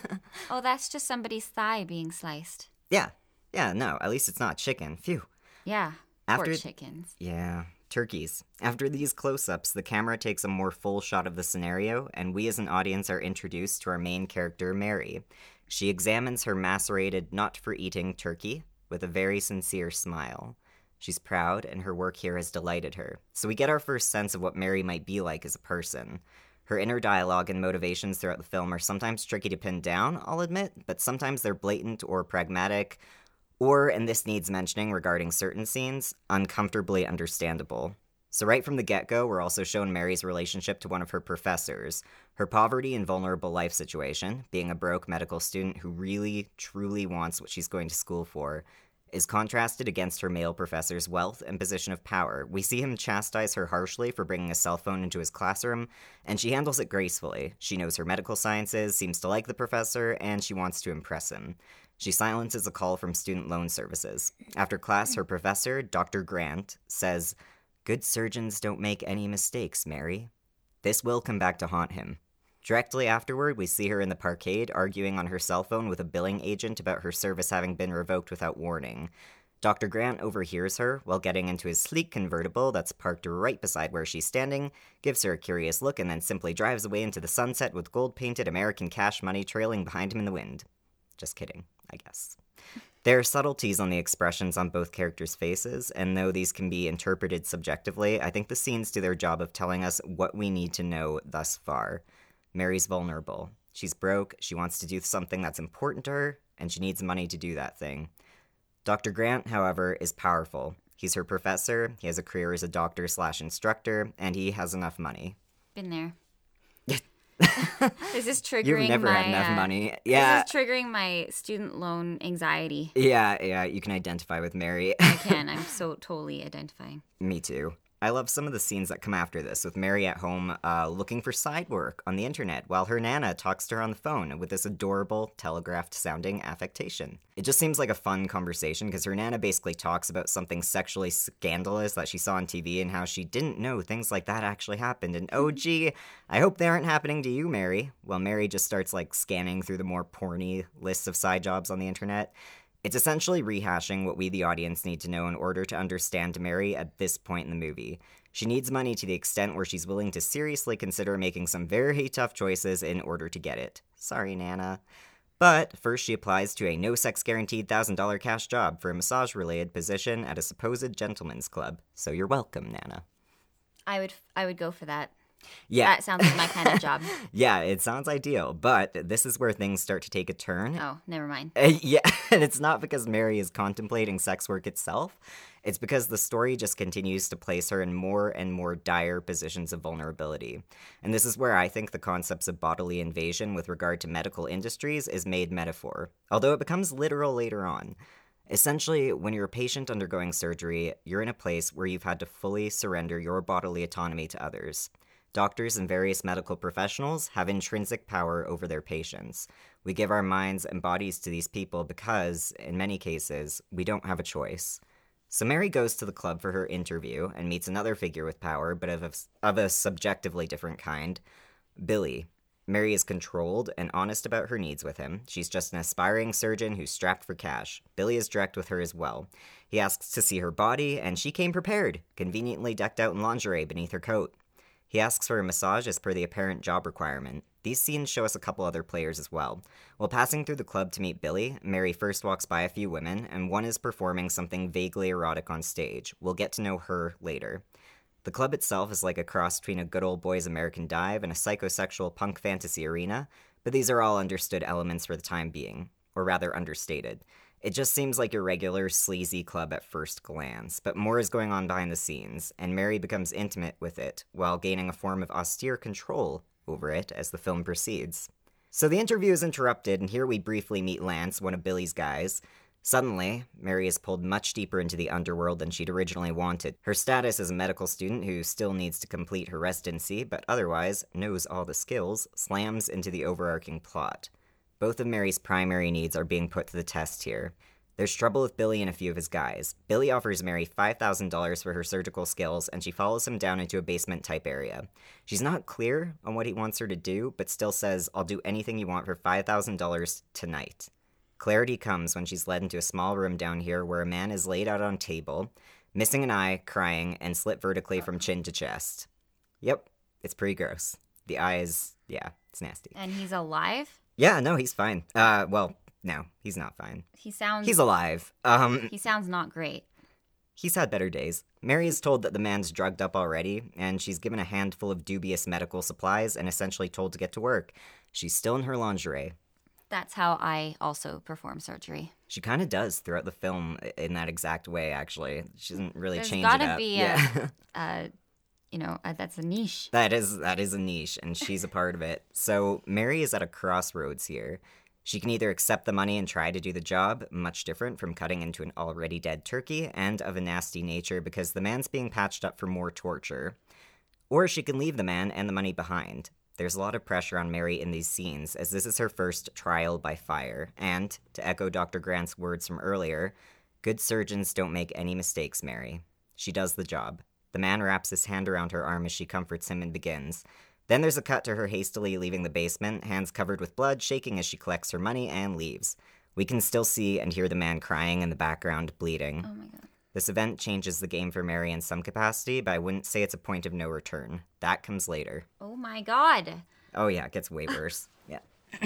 Oh, that's just somebody's thigh being sliced. Yeah. Yeah, no, at least it's not chicken. Phew. Yeah. After Poor chickens. Yeah, turkeys. After these close-ups, the camera takes a more full shot of the scenario, and we as an audience are introduced to our main character, Mary. She examines her macerated, not-for-eating turkey with a very sincere smile. She's proud, and her work here has delighted her. So we get our first sense of what Mary might be like as a person. Her inner dialogue and motivations throughout the film are sometimes tricky to pin down, I'll admit, but sometimes they're blatant or pragmatic, or, and this needs mentioning regarding certain scenes, uncomfortably understandable. So right from the get-go, we're also shown Mary's relationship to one of her professors, her poverty and vulnerable life situation, being a broke medical student who really, truly wants what she's going to school for, is contrasted against her male professor's wealth and position of power. We see him chastise her harshly for bringing a cell phone into his classroom, and she handles it gracefully. She knows her medical sciences, seems to like the professor, and she wants to impress him. She silences a call from Student Loan Services. After class, her professor, Doctor Grant, says, "Good surgeons don't make any mistakes, Mary." This will come back to haunt him. Directly afterward, we see her in the parkade arguing on her cell phone with a billing agent about her service having been revoked without warning. Doctor Grant overhears her while getting into his sleek convertible that's parked right beside where she's standing, gives her a curious look, and then simply drives away into the sunset with gold-painted American cash money trailing behind him in the wind. Just kidding, I guess. There are subtleties on the expressions on both characters' faces, and though these can be interpreted subjectively, I think the scenes do their job of telling us what we need to know thus far. Mary's vulnerable. She's broke, she wants to do something that's important to her, and she needs money to do that thing. Doctor Grant, however, is powerful. He's her professor, he has a career as a doctor slash instructor, and he has enough money. Been there. This is triggering You've never my, had enough uh, money. Yeah. This is triggering my student loan anxiety. Yeah, yeah, you can identify with Mary. I can. I'm so totally identifying. Me too. I love some of the scenes that come after this, with Mary at home uh, looking for side work on the internet while her Nana talks to her on the phone with this adorable, telegraphed-sounding affectation. It just seems like a fun conversation because her Nana basically talks about something sexually scandalous that she saw on T V and how she didn't know things like that actually happened. And oh gee, I hope they aren't happening to you, Mary. Well, Mary just starts like scanning through the more porny lists of side jobs on the internet. It's essentially rehashing what we, the audience, need to know in order to understand Mary at this point in the movie. She needs money to the extent where she's willing to seriously consider making some very tough choices in order to get it. Sorry, Nana. But first she applies to a no-sex guaranteed one thousand dollars cash job for a massage-related position at a supposed gentleman's club. So you're welcome, Nana. I would I would go for that. Yeah. That sounds like my kind of job. Yeah, it sounds ideal, but this is where things start to take a turn. Oh, never mind. Uh, yeah, and it's not because Mary is contemplating sex work itself. It's because the story just continues to place her in more and more dire positions of vulnerability. And this is where I think the concepts of bodily invasion with regard to medical industries is made metaphor, although it becomes literal later on. Essentially, when you're a patient undergoing surgery, you're in a place where you've had to fully surrender your bodily autonomy to others. Doctors and various medical professionals have intrinsic power over their patients. We give our minds and bodies to these people because, in many cases, we don't have a choice. So Mary goes to the club for her interview and meets another figure with power, but of a, of a subjectively different kind, Billy. Mary is controlled and honest about her needs with him. She's just an aspiring surgeon who's strapped for cash. Billy is direct with her as well. He asks to see her body, and she came prepared, conveniently decked out in lingerie beneath her coat. He asks for a massage as per the apparent job requirement. These scenes show us a couple other players as well. While passing through the club to meet Billy, Mary first walks by a few women, and one is performing something vaguely erotic on stage. We'll get to know her later. The club itself is like a cross between a good old boys American Dive and a psychosexual punk fantasy arena, but these are all understood elements for the time being, or rather understated. It just seems like your regular sleazy club at first glance, but more is going on behind the scenes, and Mary becomes intimate with it, while gaining a form of austere control over it as the film proceeds. So the interview is interrupted, and here we briefly meet Lance, one of Billy's guys. Suddenly, Mary is pulled much deeper into the underworld than she'd originally wanted. Her status as a medical student who still needs to complete her residency, but otherwise knows all the skills, slams into the overarching plot. Both of Mary's primary needs are being put to the test here. There's trouble with Billy and a few of his guys. Billy offers Mary five thousand dollars for her surgical skills, and she follows him down into a basement-type area. She's not clear on what he wants her to do, but still says, "I'll do anything you want for five thousand dollars tonight." Clarity comes when she's led into a small room down here where a man is laid out on a table, missing an eye, crying, and slit vertically from chin to chest. Yep, it's pretty gross. The eye is, yeah, it's nasty. And he's alive? Yeah, no, he's fine. Uh, well, no, he's not fine. He sounds... He's alive. Um, He sounds not great. He's had better days. Mary is told that the man's drugged up already, and she's given a handful of dubious medical supplies and essentially told to get to work. She's still in her lingerie. That's how I also perform surgery. She kind of does throughout the film in that exact way, actually. She doesn't really There's change gotta it up. be yeah. a, a, you know, a, that's a niche. That is that is a niche, and she's a part of it. So Mary is at a crossroads here. She can either accept the money and try to do the job, much different from cutting into an already dead turkey, and of a nasty nature because the man's being patched up for more torture. Or she can leave the man and the money behind. There's a lot of pressure on Mary in these scenes, as this is her first trial by fire, and, to echo Doctor Grant's words from earlier, good surgeons don't make any mistakes, Mary. She does the job. The man wraps his hand around her arm as she comforts him and begins. Then there's a cut to her hastily leaving the basement, hands covered with blood, shaking as she collects her money and leaves. We can still see and hear the man crying in the background, bleeding. Oh my god. This event changes the game for Mary in some capacity, but I wouldn't say it's a point of no return. That comes later. Oh my god. Oh yeah, it gets way worse. Yeah.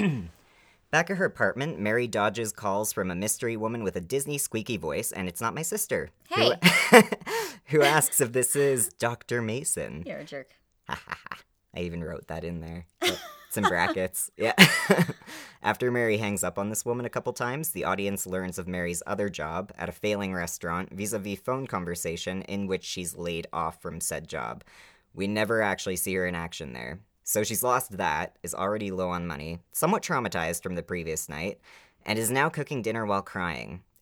Back at her apartment, Mary dodges calls from a mystery woman with a Disney squeaky voice, and it's not my sister. Hey. Who, who asks if this is Doctor Mason. You're a jerk. I even wrote that in there. It's in brackets. Yeah. After Mary hangs up on this woman a couple times, the audience learns of Mary's other job at a failing restaurant vis-a-vis phone conversation in which she's laid off from said job. We never actually see her in action there. So she's lost that, is already low on money, somewhat traumatized from the previous night, and is now cooking dinner while crying.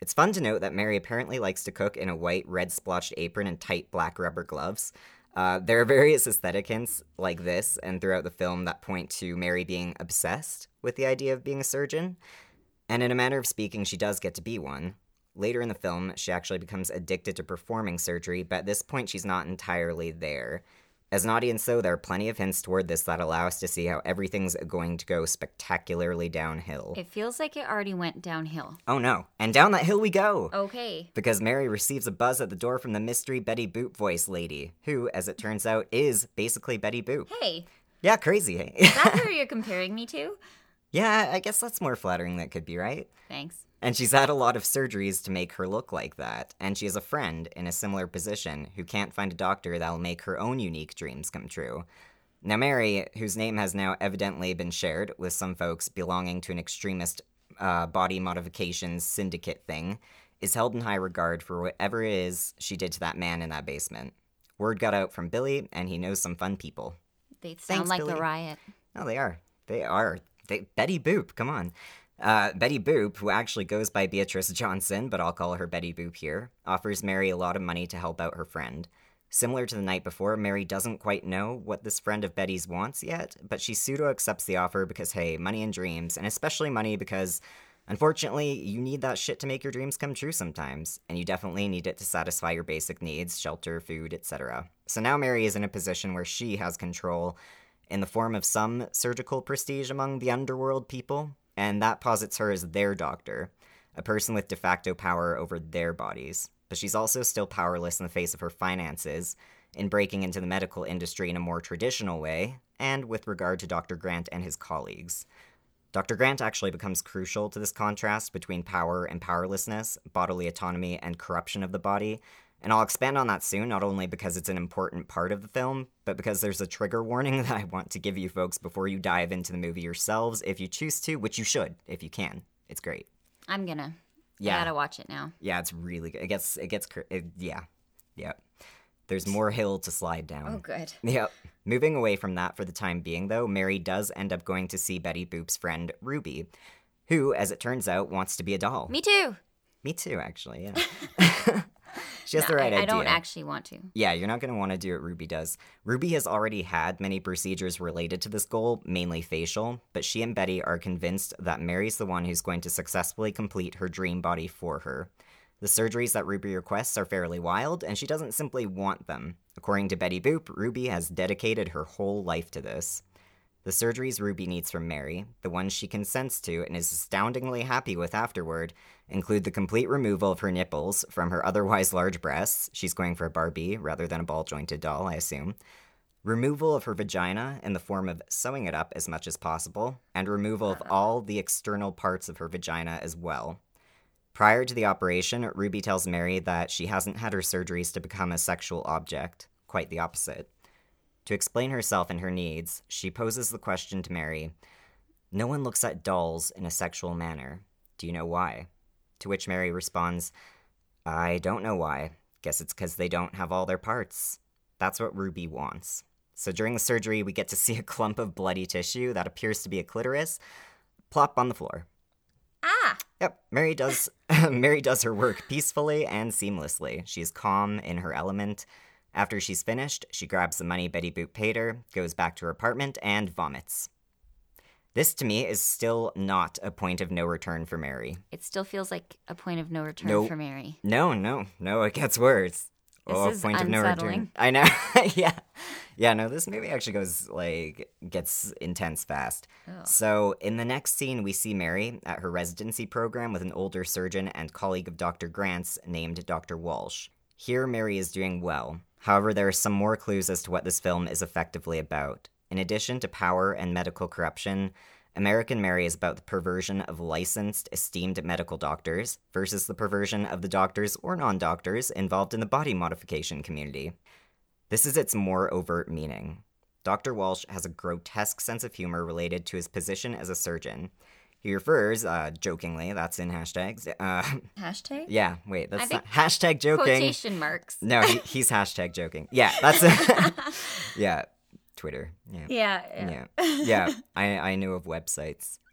It's fun to note that Mary apparently likes to cook in a white, red-splotched apron and tight black rubber gloves. Uh, there are various aesthetic hints like this and throughout the film that point to Mary being obsessed with the idea of being a surgeon. And in a manner of speaking, she does get to be one. Later in the film, she actually becomes addicted to performing surgery, but at this point she's not entirely there. As an audience, though, there are plenty of hints toward this that allow us to see how everything's going to go spectacularly downhill. It feels like it already went downhill. Oh no, and down that hill we go! Okay. Because Mary receives a buzz at the door from the mystery Betty Boop voice lady, who, as it turns out, is basically Betty Boop. Hey, Yeah, crazy, hey? is that who you're comparing me to? Yeah, I guess that's more flattering than it could be, right? Thanks. And she's had a lot of surgeries to make her look like that, and she has a friend in a similar position who can't find a doctor that'll make her own unique dreams come true. Now Mary, whose name has now evidently been shared with some folks belonging to an extremist uh, body modifications syndicate thing, is held in high regard for whatever it is she did to that man in that basement. Word got out from Billy, and he knows some fun people. They sound Thanks, like Billy. the riot. Oh, they are. They are. They, Betty Boop, come on. Uh, Betty Boop, who actually goes by Beatrice Johnson, but I'll call her Betty Boop here, offers Mary a lot of money to help out her friend. Similar to the night before, Mary doesn't quite know what this friend of Betty's wants yet, but she pseudo-accepts the offer because, hey, money and dreams, and especially money because, unfortunately, you need that shit to make your dreams come true sometimes, and you definitely need it to satisfy your basic needs, shelter, food, et cetera. So now Mary is in a position where she has control in the form of some surgical prestige among the underworld people, and that posits her as their doctor, a person with de facto power over their bodies. But she's also still powerless in the face of her finances, in breaking into the medical industry in a more traditional way, and with regard to Doctor Grant and his colleagues. Doctor Grant actually becomes crucial to this contrast between power and powerlessness, bodily autonomy and corruption of the body, and I'll expand on that soon, not only because it's an important part of the film, but because there's a trigger warning that I want to give you folks before you dive into the movie yourselves, if you choose to, which you should, if you can. It's great. I'm gonna. Yeah. I gotta watch it now. Yeah, it's really good. It gets, it gets, cr- it, yeah, yeah. There's more hill to slide down. Oh, good. Yep. Moving away from that for the time being, though, Mary does end up going to see Betty Boop's friend, Ruby, who, as it turns out, wants to be a doll. Me too. Me too, actually, yeah. She has No, the right I, idea. I don't actually want to. Yeah, you're not going to want to do what Ruby does. Ruby has already had many procedures related to this goal, mainly facial, but she and Betty are convinced that Mary's the one who's going to successfully complete her dream body for her. The surgeries that Ruby requests are fairly wild, and she doesn't simply want them. According to Betty Boop, Ruby has dedicated her whole life to this. The surgeries Ruby needs from Mary, the ones she consents to and is astoundingly happy with afterward, include the complete removal of her nipples from her otherwise large breasts — she's going for a Barbie rather than a ball-jointed doll, I assume — removal of her vagina in the form of sewing it up as much as possible, and removal of all the external parts of her vagina as well. Prior to the operation, Ruby tells Mary that she hasn't had her surgeries to become a sexual object, quite the opposite. To explain herself and her needs, she poses the question to Mary, "No one looks at dolls in a sexual manner. Do you know why?" To which Mary responds, "I don't know why. Guess it's because they don't have all their parts." That's what Ruby wants. So during the surgery, we get to see a clump of bloody tissue that appears to be a clitoris plop on the floor. Ah! Yep, Mary does Mary does her work peacefully and seamlessly. She's calm in her element. After she's finished, she grabs the money Betty Boop paid her, goes back to her apartment, and vomits. This, to me, is still not a point of no return for Mary. It still feels like a point of no return Nope. for Mary. No, no, no, it gets worse. This oh, is point of no return. unsettling. I know. Yeah. Yeah, no, this movie actually goes, like, gets intense fast. Oh. So, in the next scene, we see Mary at her residency program with an older surgeon and colleague of Doctor Grant's named Doctor Walsh. Here, Mary is doing well. However, there are some more clues as to what this film is effectively about. In addition to power and medical corruption, American Mary is about the perversion of licensed, esteemed medical doctors versus the perversion of the doctors or non-doctors involved in the body modification community. This is its more overt meaning. Doctor Walsh has a grotesque sense of humor related to his position as a surgeon. He refers, uh, jokingly, that's in hashtags, uh, Hashtag? yeah, wait, that's I not, hashtag joking. Quotation marks. No, he, he's hashtag joking. Yeah, that's, yeah, Twitter, yeah. Yeah. Yeah, yeah. I I know of websites.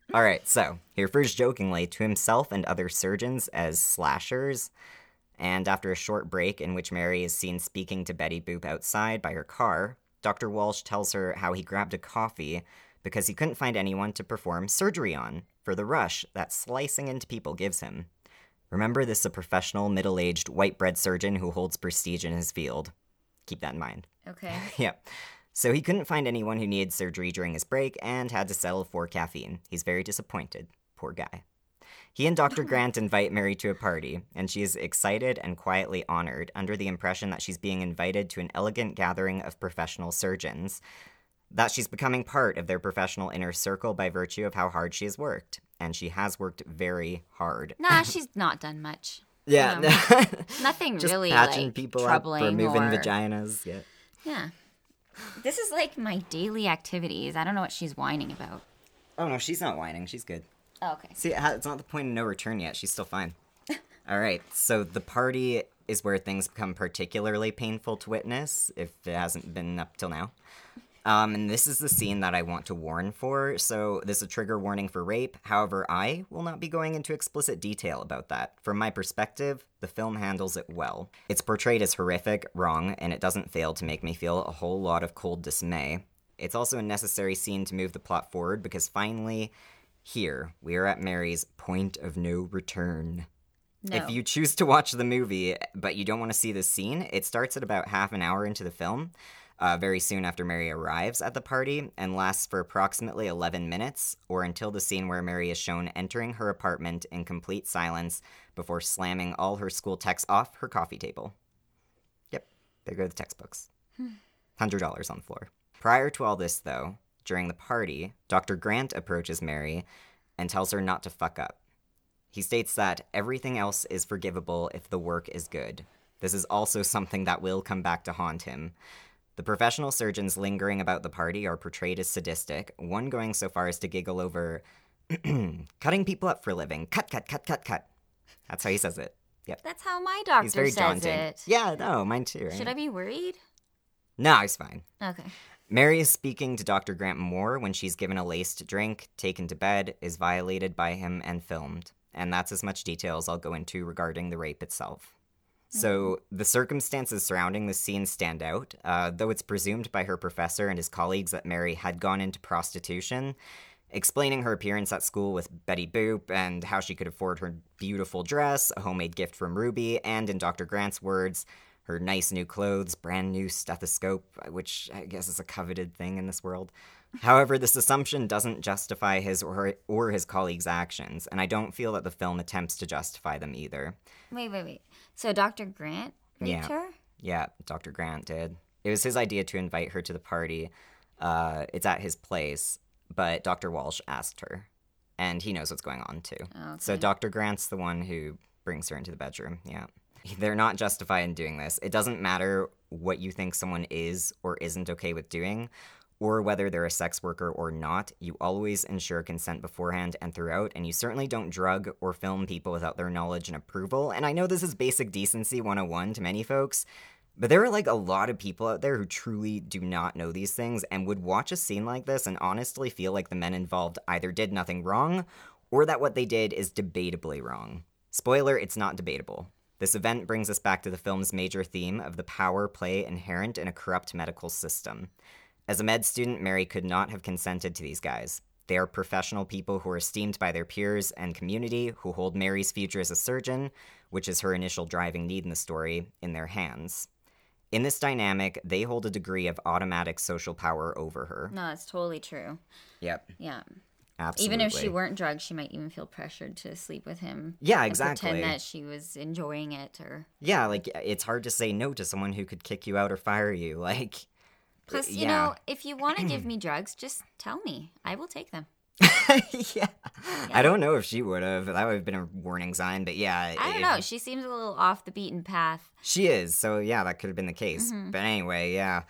All right, so he refers jokingly to himself and other surgeons as slashers. And after a short break in which Mary is seen speaking to Betty Boop outside by her car, Doctor Walsh tells her how he grabbed a coffee because he couldn't find anyone to perform surgery on for the rush that slicing into people gives him. Remember, this is a professional, middle-aged, white-bread surgeon who holds prestige in his field. Keep that in mind. Okay. Yep. So he couldn't find anyone who needed surgery during his break and had to settle for caffeine. He's very disappointed. Poor guy. He and Doctor Grant invite Mary to a party, and she is excited and quietly honored, under the impression that she's being invited to an elegant gathering of professional surgeons, that she's becoming part of their professional inner circle by virtue of how hard she has worked. And she has worked very hard. Nah, she's not done much. Yeah. You know, nothing Just really patching like people up, troubling removing or... vaginas. Yeah. Yeah. This is like my daily activities. I don't know what she's whining about. Oh, no, she's not whining. She's good. Oh, okay. See, it ha- it's not the point of no return yet. She's still fine. All right, so the party is where things become particularly painful to witness, if it hasn't been up till now. Um, and this is the scene that I want to warn for, so this is a trigger warning for rape. However, I will not be going into explicit detail about that. From my perspective, the film handles it well. It's portrayed as horrific, wrong, and it doesn't fail to make me feel a whole lot of cold dismay. It's also a necessary scene to move the plot forward, because finally... here, we are at Mary's point of no return. No. If you choose to watch the movie, but you don't want to see this scene, it starts at about half an hour into the film, uh, very soon after Mary arrives at the party, and lasts for approximately eleven minutes, or until the scene where Mary is shown entering her apartment in complete silence before slamming all her school texts off her coffee table. Yep, there go the textbooks. one hundred dollars on the floor. Prior to all this, though, during the party, Doctor Grant approaches Mary and tells her not to fuck up. He states that everything else is forgivable if the work is good. This is also something that will come back to haunt him. The professional surgeons lingering about the party are portrayed as sadistic, one going so far as to giggle over cutting people up for a living. Cut, cut, cut, cut, cut. That's how he says it. Yep. That's how my doctor He's very says daunting. it. Yeah, no, mine too, right? Should I be worried? No, he's fine. Okay. Mary is speaking to Doctor Grant more when she's given a laced drink, taken to bed, is violated by him, and filmed. And that's as much detail as I'll go into regarding the rape itself. Mm-hmm. So, the circumstances surrounding this scene stand out. Uh, though it's presumed by her professor and his colleagues that Mary had gone into prostitution, explaining her appearance at school with Betty Boop and how she could afford her beautiful dress, a homemade gift from Ruby, and in Doctor Grant's words, her nice new clothes, brand new stethoscope, which I guess is a coveted thing in this world. However, this assumption doesn't justify his or, or his colleagues' actions, and I don't feel that the film attempts to justify them either. Wait, wait, wait. So Doctor Grant raped Yeah. her? Yeah, Doctor Grant did. It was his idea to invite her to the party. Uh, it's at his place, but Doctor Walsh asked her, and he knows what's going on, too. Okay. So Doctor Grant's the one who brings her into the bedroom, yeah. They're not justified in doing this. It doesn't matter what you think someone is or isn't okay with doing, or whether they're a sex worker or not. You always ensure consent beforehand and throughout, and you certainly don't drug or film people without their knowledge and approval. And I know this is basic decency one oh one to many folks, but there are like a lot of people out there who truly do not know these things and would watch a scene like this and honestly feel like the men involved either did nothing wrong or that what they did is debatably wrong. Spoiler, it's not debatable. This event brings us back to the film's major theme of the power play inherent in a corrupt medical system. As a med student, Mary could not have consented to these guys. They are professional people who are esteemed by their peers and community, who hold Mary's future as a surgeon, which is her initial driving need in the story, in their hands. In this dynamic, they hold a degree of automatic social power over her. No, that's totally true. Yep. Yeah. Absolutely. Even if she weren't drugged, she might even feel pressured to sleep with him. Yeah, and exactly. pretend that she was enjoying it, or Yeah, like, it's hard to say no to someone who could kick you out or fire you. Like, plus, you yeah. know, if you want to give me drugs, just tell me. I will take them. yeah. Yeah. I don't know if she would have. That would have been a warning sign, but yeah. I don't if- know. She seems a little off the beaten path. She is, so yeah, that could have been the case. Mm-hmm. But anyway, yeah.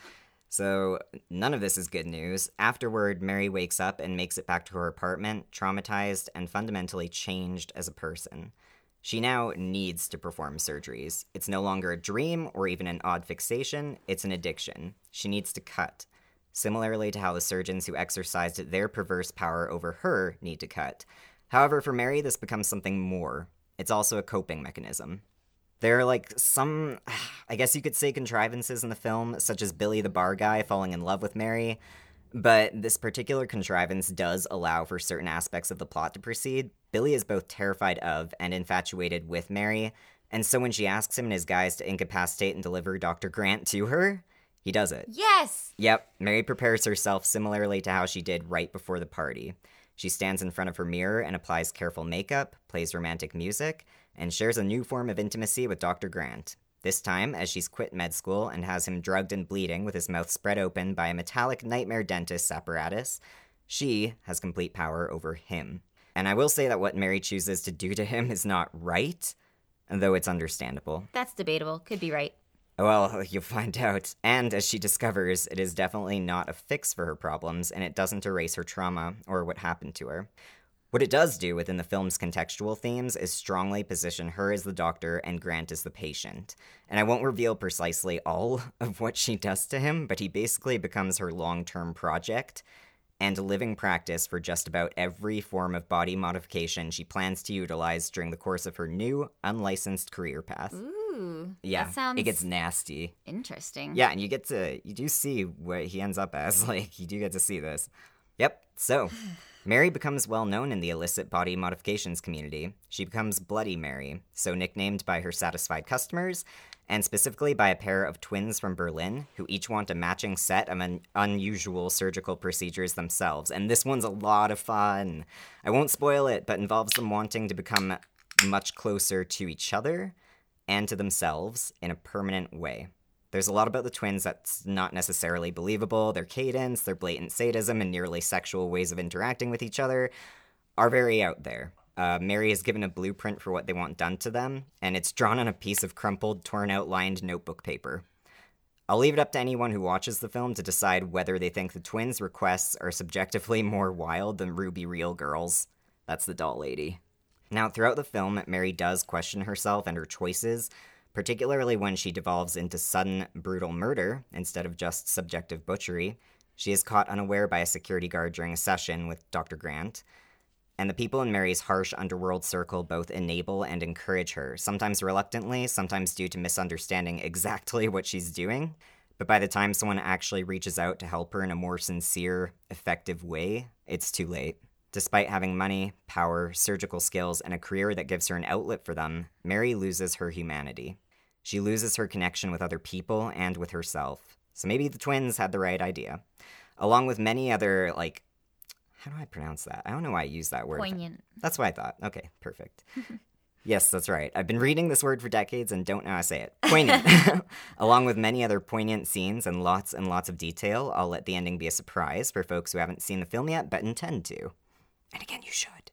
So none of this is good news. Afterward, Mary wakes up and makes it back to her apartment, traumatized and fundamentally changed as a person. She now needs to perform surgeries. It's no longer a dream or even an odd fixation, it's an addiction. She needs to cut. similarly to how the surgeons who exercised their perverse power over her need to cut. However, for Mary, this becomes something more. It's also a coping mechanism. There are, like, some, I guess you could say, contrivances in the film, such as Billy the bar guy falling in love with Mary, but this particular contrivance does allow for certain aspects of the plot to proceed. Billy is both terrified of and infatuated with Mary, and so when she asks him in his guise to incapacitate and deliver Doctor Grant to her, he does it. Yes! Yep, Mary prepares herself similarly to how she did right before the party. She stands in front of her mirror and applies careful makeup, plays romantic music, and shares a new form of intimacy with Doctor Grant. This time, as she's quit med school and has him drugged and bleeding with his mouth spread open by a metallic nightmare dentist's apparatus, she has complete power over him. And I will say that what Mary chooses to do to him is not right, though it's understandable. That's debatable. Could be right. Well, you'll find out. And as she discovers, it is definitely not a fix for her problems, and it doesn't erase her trauma or what happened to her. What it does do within the film's contextual themes is strongly position her as the doctor and Grant as the patient. And I won't reveal precisely all of what she does to him, but he basically becomes her long-term project and a living practice for just about every form of body modification she plans to utilize during the course of her new, unlicensed career path. Ooh. Yeah, That sounds it gets nasty. interesting. Yeah, and you get to, you do see what he ends up as. Like, you do get to see this. Yep, so, Mary becomes well known in the illicit body modifications community. She becomes Bloody Mary, so nicknamed by her satisfied customers, and specifically by a pair of twins from Berlin, who each want a matching set of un- unusual surgical procedures themselves. And this one's a lot of fun. I won't spoil it, but involves them wanting to become much closer to each other and to themselves in a permanent way. There's a lot about the twins that's not necessarily believable. Their cadence, their blatant sadism, and nearly sexual ways of interacting with each other are very out there. Uh, Mary is given a blueprint for what they want done to them, and it's drawn on a piece of crumpled, torn-out lined notebook paper. I'll leave it up to anyone who watches the film to decide whether they think the twins' requests are subjectively more wild than Ruby Real Girls. That's the doll lady. Now, throughout the film, Mary does question herself and her choices, particularly when she devolves into sudden, brutal murder instead of just subjective butchery. She is caught unaware by a security guard during a session with Doctor Grant, and the people in Mary's harsh underworld circle both enable and encourage her, sometimes reluctantly, sometimes due to misunderstanding exactly what she's doing. But by the time someone actually reaches out to help her in a more sincere, effective way, it's too late. Despite having money, power, surgical skills, and a career that gives her an outlet for them, Mary loses her humanity. She loses her connection with other people and with herself. So maybe the twins had the right idea. Along with many other, like, how do I pronounce that? I don't know why I use that word. Poignant. That's what I thought. Okay, perfect. Yes, that's right. I've been reading this word for decades and don't know how to say it. Poignant. Along with many other poignant scenes and lots and lots of detail, I'll let the ending be a surprise for folks who haven't seen the film yet but intend to. And again, you should.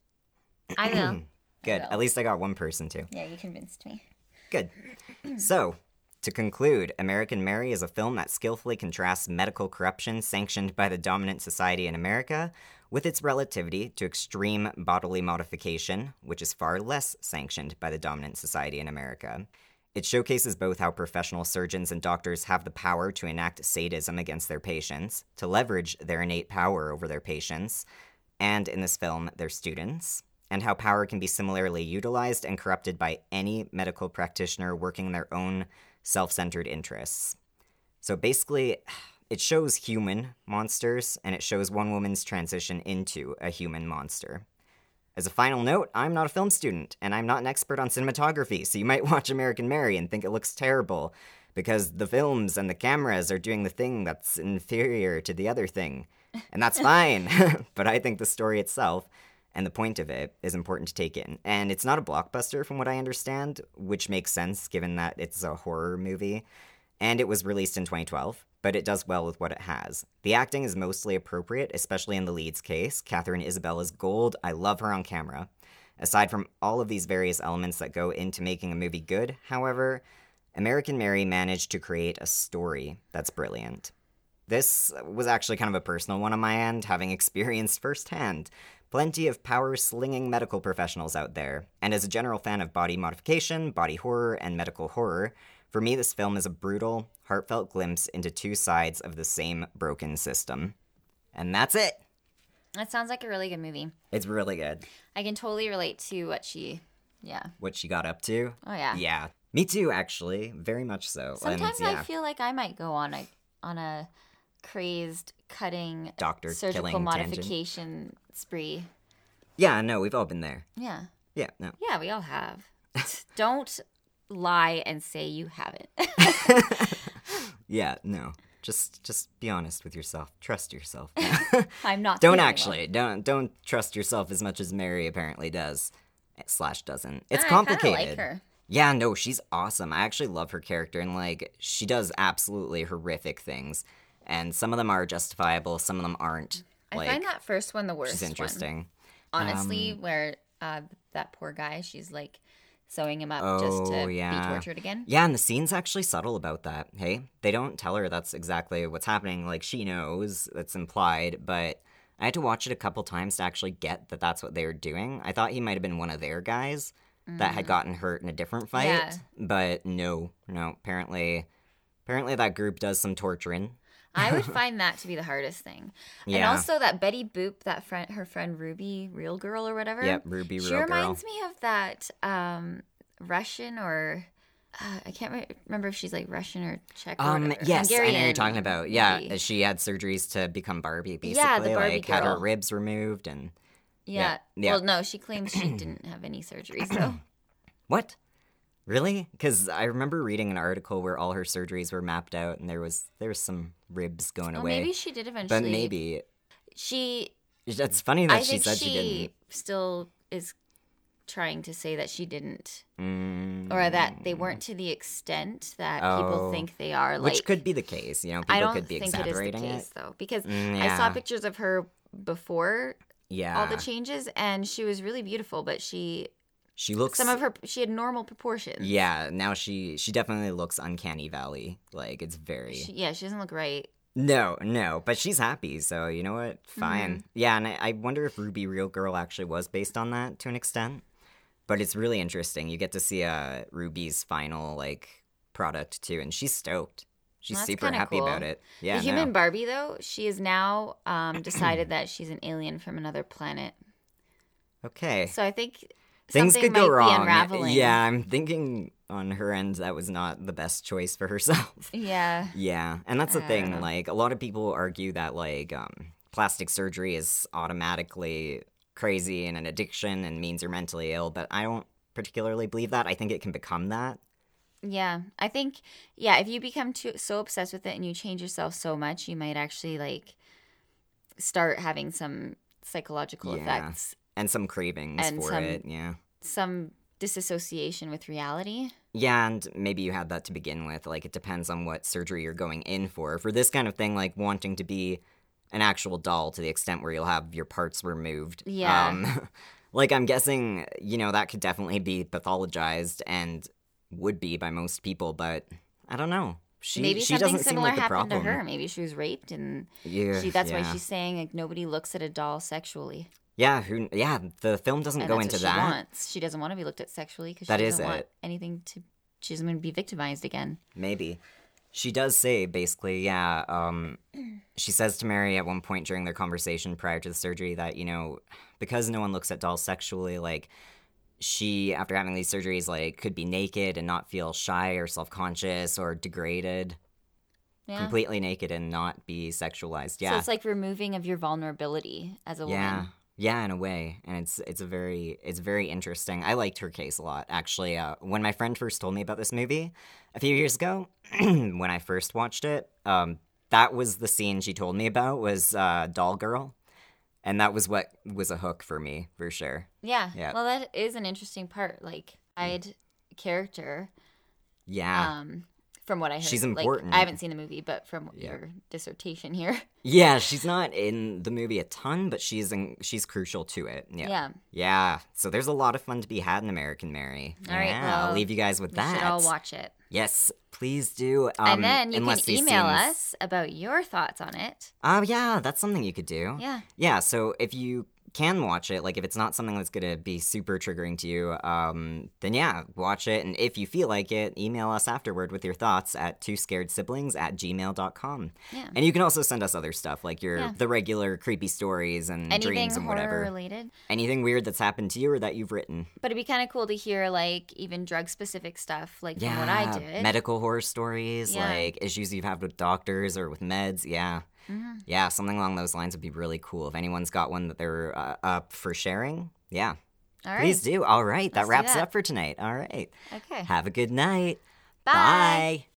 I will. Good. I will. At least I got one person to. Yeah, you convinced me. Good. So, to conclude, American Mary is a film that skillfully contrasts medical corruption sanctioned by the dominant society in America with its relativity to extreme bodily modification, which is far less sanctioned by the dominant society in America. It showcases both how professional surgeons and doctors have the power to enact sadism against their patients, to leverage their innate power over their patients, and in this film, their students, and how power can be similarly utilized and corrupted by any medical practitioner working in their own self-centered interests. So basically, it shows human monsters, and it shows one woman's transition into a human monster. As a final note, I'm not a film student, and I'm not an expert on cinematography, so you might watch American Mary and think it looks terrible, because the films and the cameras are doing the thing that's inferior to the other thing. And that's fine, but I think the story itself and the point of it is important to take in. And it's not a blockbuster from what I understand, which makes sense given that it's a horror movie. And it was released in twenty twelve, but it does well with what it has. The acting is mostly appropriate, especially in the lead's case. Catherine Isabelle is gold. I love her on camera. Aside from all of these various elements that go into making a movie good, however, American Mary managed to create a story that's brilliant. This was actually kind of a personal one on my end, having experienced firsthand plenty of power-slinging medical professionals out there, and as a general fan of body modification, body horror, and medical horror, For me, this film is a brutal, heartfelt glimpse into two sides of the same broken system. And that's it. That sounds like a really good movie. It's really good. I can totally relate to what she, yeah. What she got up to. Oh, yeah. Yeah. Me too, actually. Very much so. Sometimes and, yeah. I feel like I might go on a on a crazed cutting Doctor surgical killing modification tangent. spree. Yeah, no, we've all been there. Yeah. Yeah, no. Yeah, we all have. Don't lie and say you haven't. Yeah, no. Just just be honest with yourself. Trust yourself. I'm not. Don't the only actually. one. Don't don't trust yourself as much as Mary apparently does. Slash doesn't. It's I kinda complicated. like her. Yeah, no, she's awesome. I actually love her character, and like she does absolutely horrific things, and some of them are justifiable, some of them aren't. I Like, find that first one the worst. she's one. interesting. Honestly, Um, where uh, that poor guy, she's like sewing him up Oh, just to yeah. be tortured again. Yeah, and the scene's actually subtle about that. Hey, they don't tell her that's exactly what's happening. Like she knows, that's implied, but I had to watch it a couple times to actually get that that's what they were doing. I thought he might have been one of their guys that had gotten hurt in a different fight, Yeah. but no, no. Apparently, apparently that group does some torturing. I would find that to be the hardest thing. And Yeah. also that Betty Boop, that friend, her friend Ruby, Real Girl or whatever. Yep, Ruby, She real reminds girl. me of that um, Russian or uh, I can't re- remember if she's like Russian or Czech. or Um, whatever. yes, I know who you're Hungarian, talking about. Yeah, maybe. she had surgeries to become Barbie, basically. Yeah, the Barbie like had her girl. ribs removed and Yeah. yeah. Well, no, she claims she didn't have any surgeries though. what? Really? Because I remember reading an article where all her surgeries were mapped out, and there was there was some ribs going Well, away. maybe she did eventually. but maybe she. it's funny that I she think said she, she, didn't. still is trying to say that she didn't, Mm, or that they weren't to the extent that people Oh. think they are. which Like, could be the case. You know, people I don't could be think it is the exaggerating case though, because Mm, I saw yeah. pictures of her before Yeah, all the changes, and she was really beautiful. But she, she looks. some of her, she had normal proportions. Yeah, now she she definitely looks uncanny valley. Like it's very. She, yeah, she doesn't look right. No, no, but she's happy, so you know what? Fine. Mm-hmm. Yeah, and I, I wonder if Ruby Real Girl actually was based on that to an extent. But it's really interesting. You get to see uh, Ruby's final like product too, and she's stoked. She's That's super kinda happy cool. about it. Yeah, the human no. Barbie, though, she has now um, decided that she's an alien from another planet. Okay. So I think Things something could go might wrong. be unraveling. Yeah, I'm thinking on her end that was not the best choice for herself. Yeah. Yeah, and that's the I thing. don't know. Like, a lot of people argue that like um, plastic surgery is automatically crazy and an addiction and means you're mentally ill, but I don't particularly believe that. I think it can become that. Yeah. I think, yeah, if you become too so obsessed with it and you change yourself so much, you might actually, like, start having some psychological Yeah. effects, And some cravings And for some- it. Yeah. some disassociation with reality. Yeah, and maybe you had that to begin with. Like, it depends on what surgery you're going in for. For this kind of thing, like wanting to be an actual doll to the extent where you'll have your parts removed. Yeah. Um, like, I'm guessing, you know, that could definitely be pathologized and would be by most people, but I don't know. She, Maybe she something doesn't seem similar like a happened problem. to her. Maybe she was raped, and Yeah, she, that's why yeah. she's saying, like, nobody looks at a doll sexually. Yeah, who, yeah, the film doesn't And go that's into what that. She wants. She doesn't want to be looked at sexually because she That is doesn't want it. anything to. She doesn't want to be victimized again. Maybe. She does say, basically, yeah, um, she says to Mary at one point during their conversation prior to the surgery that, you know, because no one looks at dolls sexually, like, she, after having these surgeries, like, could be naked and not feel shy or self-conscious or degraded. Yeah. Completely naked and not be sexualized. Yeah. So it's like removing of your vulnerability as a yeah. woman. Yeah, in a way, and it's it's a very it's very interesting. I liked her case a lot, actually. Uh, when my friend first told me about this movie a few years ago, when I first watched it, um, that was the scene she told me about was uh, Doll Girl, and that was what was a hook for me for sure. Yeah. Yeah. Well, that is an interesting part. Like, I'd character. Yeah, Um, from what I heard, She's Like, important. I haven't seen the movie, but from Yeah. your dissertation here, yeah. She's not in the movie a ton, but she's in, she's crucial to it. Yeah. yeah, Yeah. So there's a lot of fun to be had in American Mary. All right, yeah, I'll well, leave you guys with we that. should all watch it. Yes, please do. Um, and then you unless can these email scenes- us about your thoughts on it. Oh, yeah, that's something you could do. Yeah. Yeah, so if you can watch it, like if it's not something that's gonna be super triggering to you, um, then yeah, watch it. And if you feel like it, email us afterward with your thoughts at two scared siblings at gmail dot com. Yeah. And you can also send us other stuff, like your Yeah. the regular creepy stories and Anything dreams and horror whatever. related. Anything weird that's happened to you or that you've written. But it'd be kind of cool to hear like even drug specific stuff, like Yeah, from what I did. medical horror stories, Yeah. like issues you've had with doctors or with meds. Yeah. Mhm. Yeah, something along those lines would be really cool. If anyone's got one that they're uh, up for sharing, yeah. All right. Please do. All right, that Let's do wraps that. up for tonight. All right. Okay. Have a good night. Bye. Bye.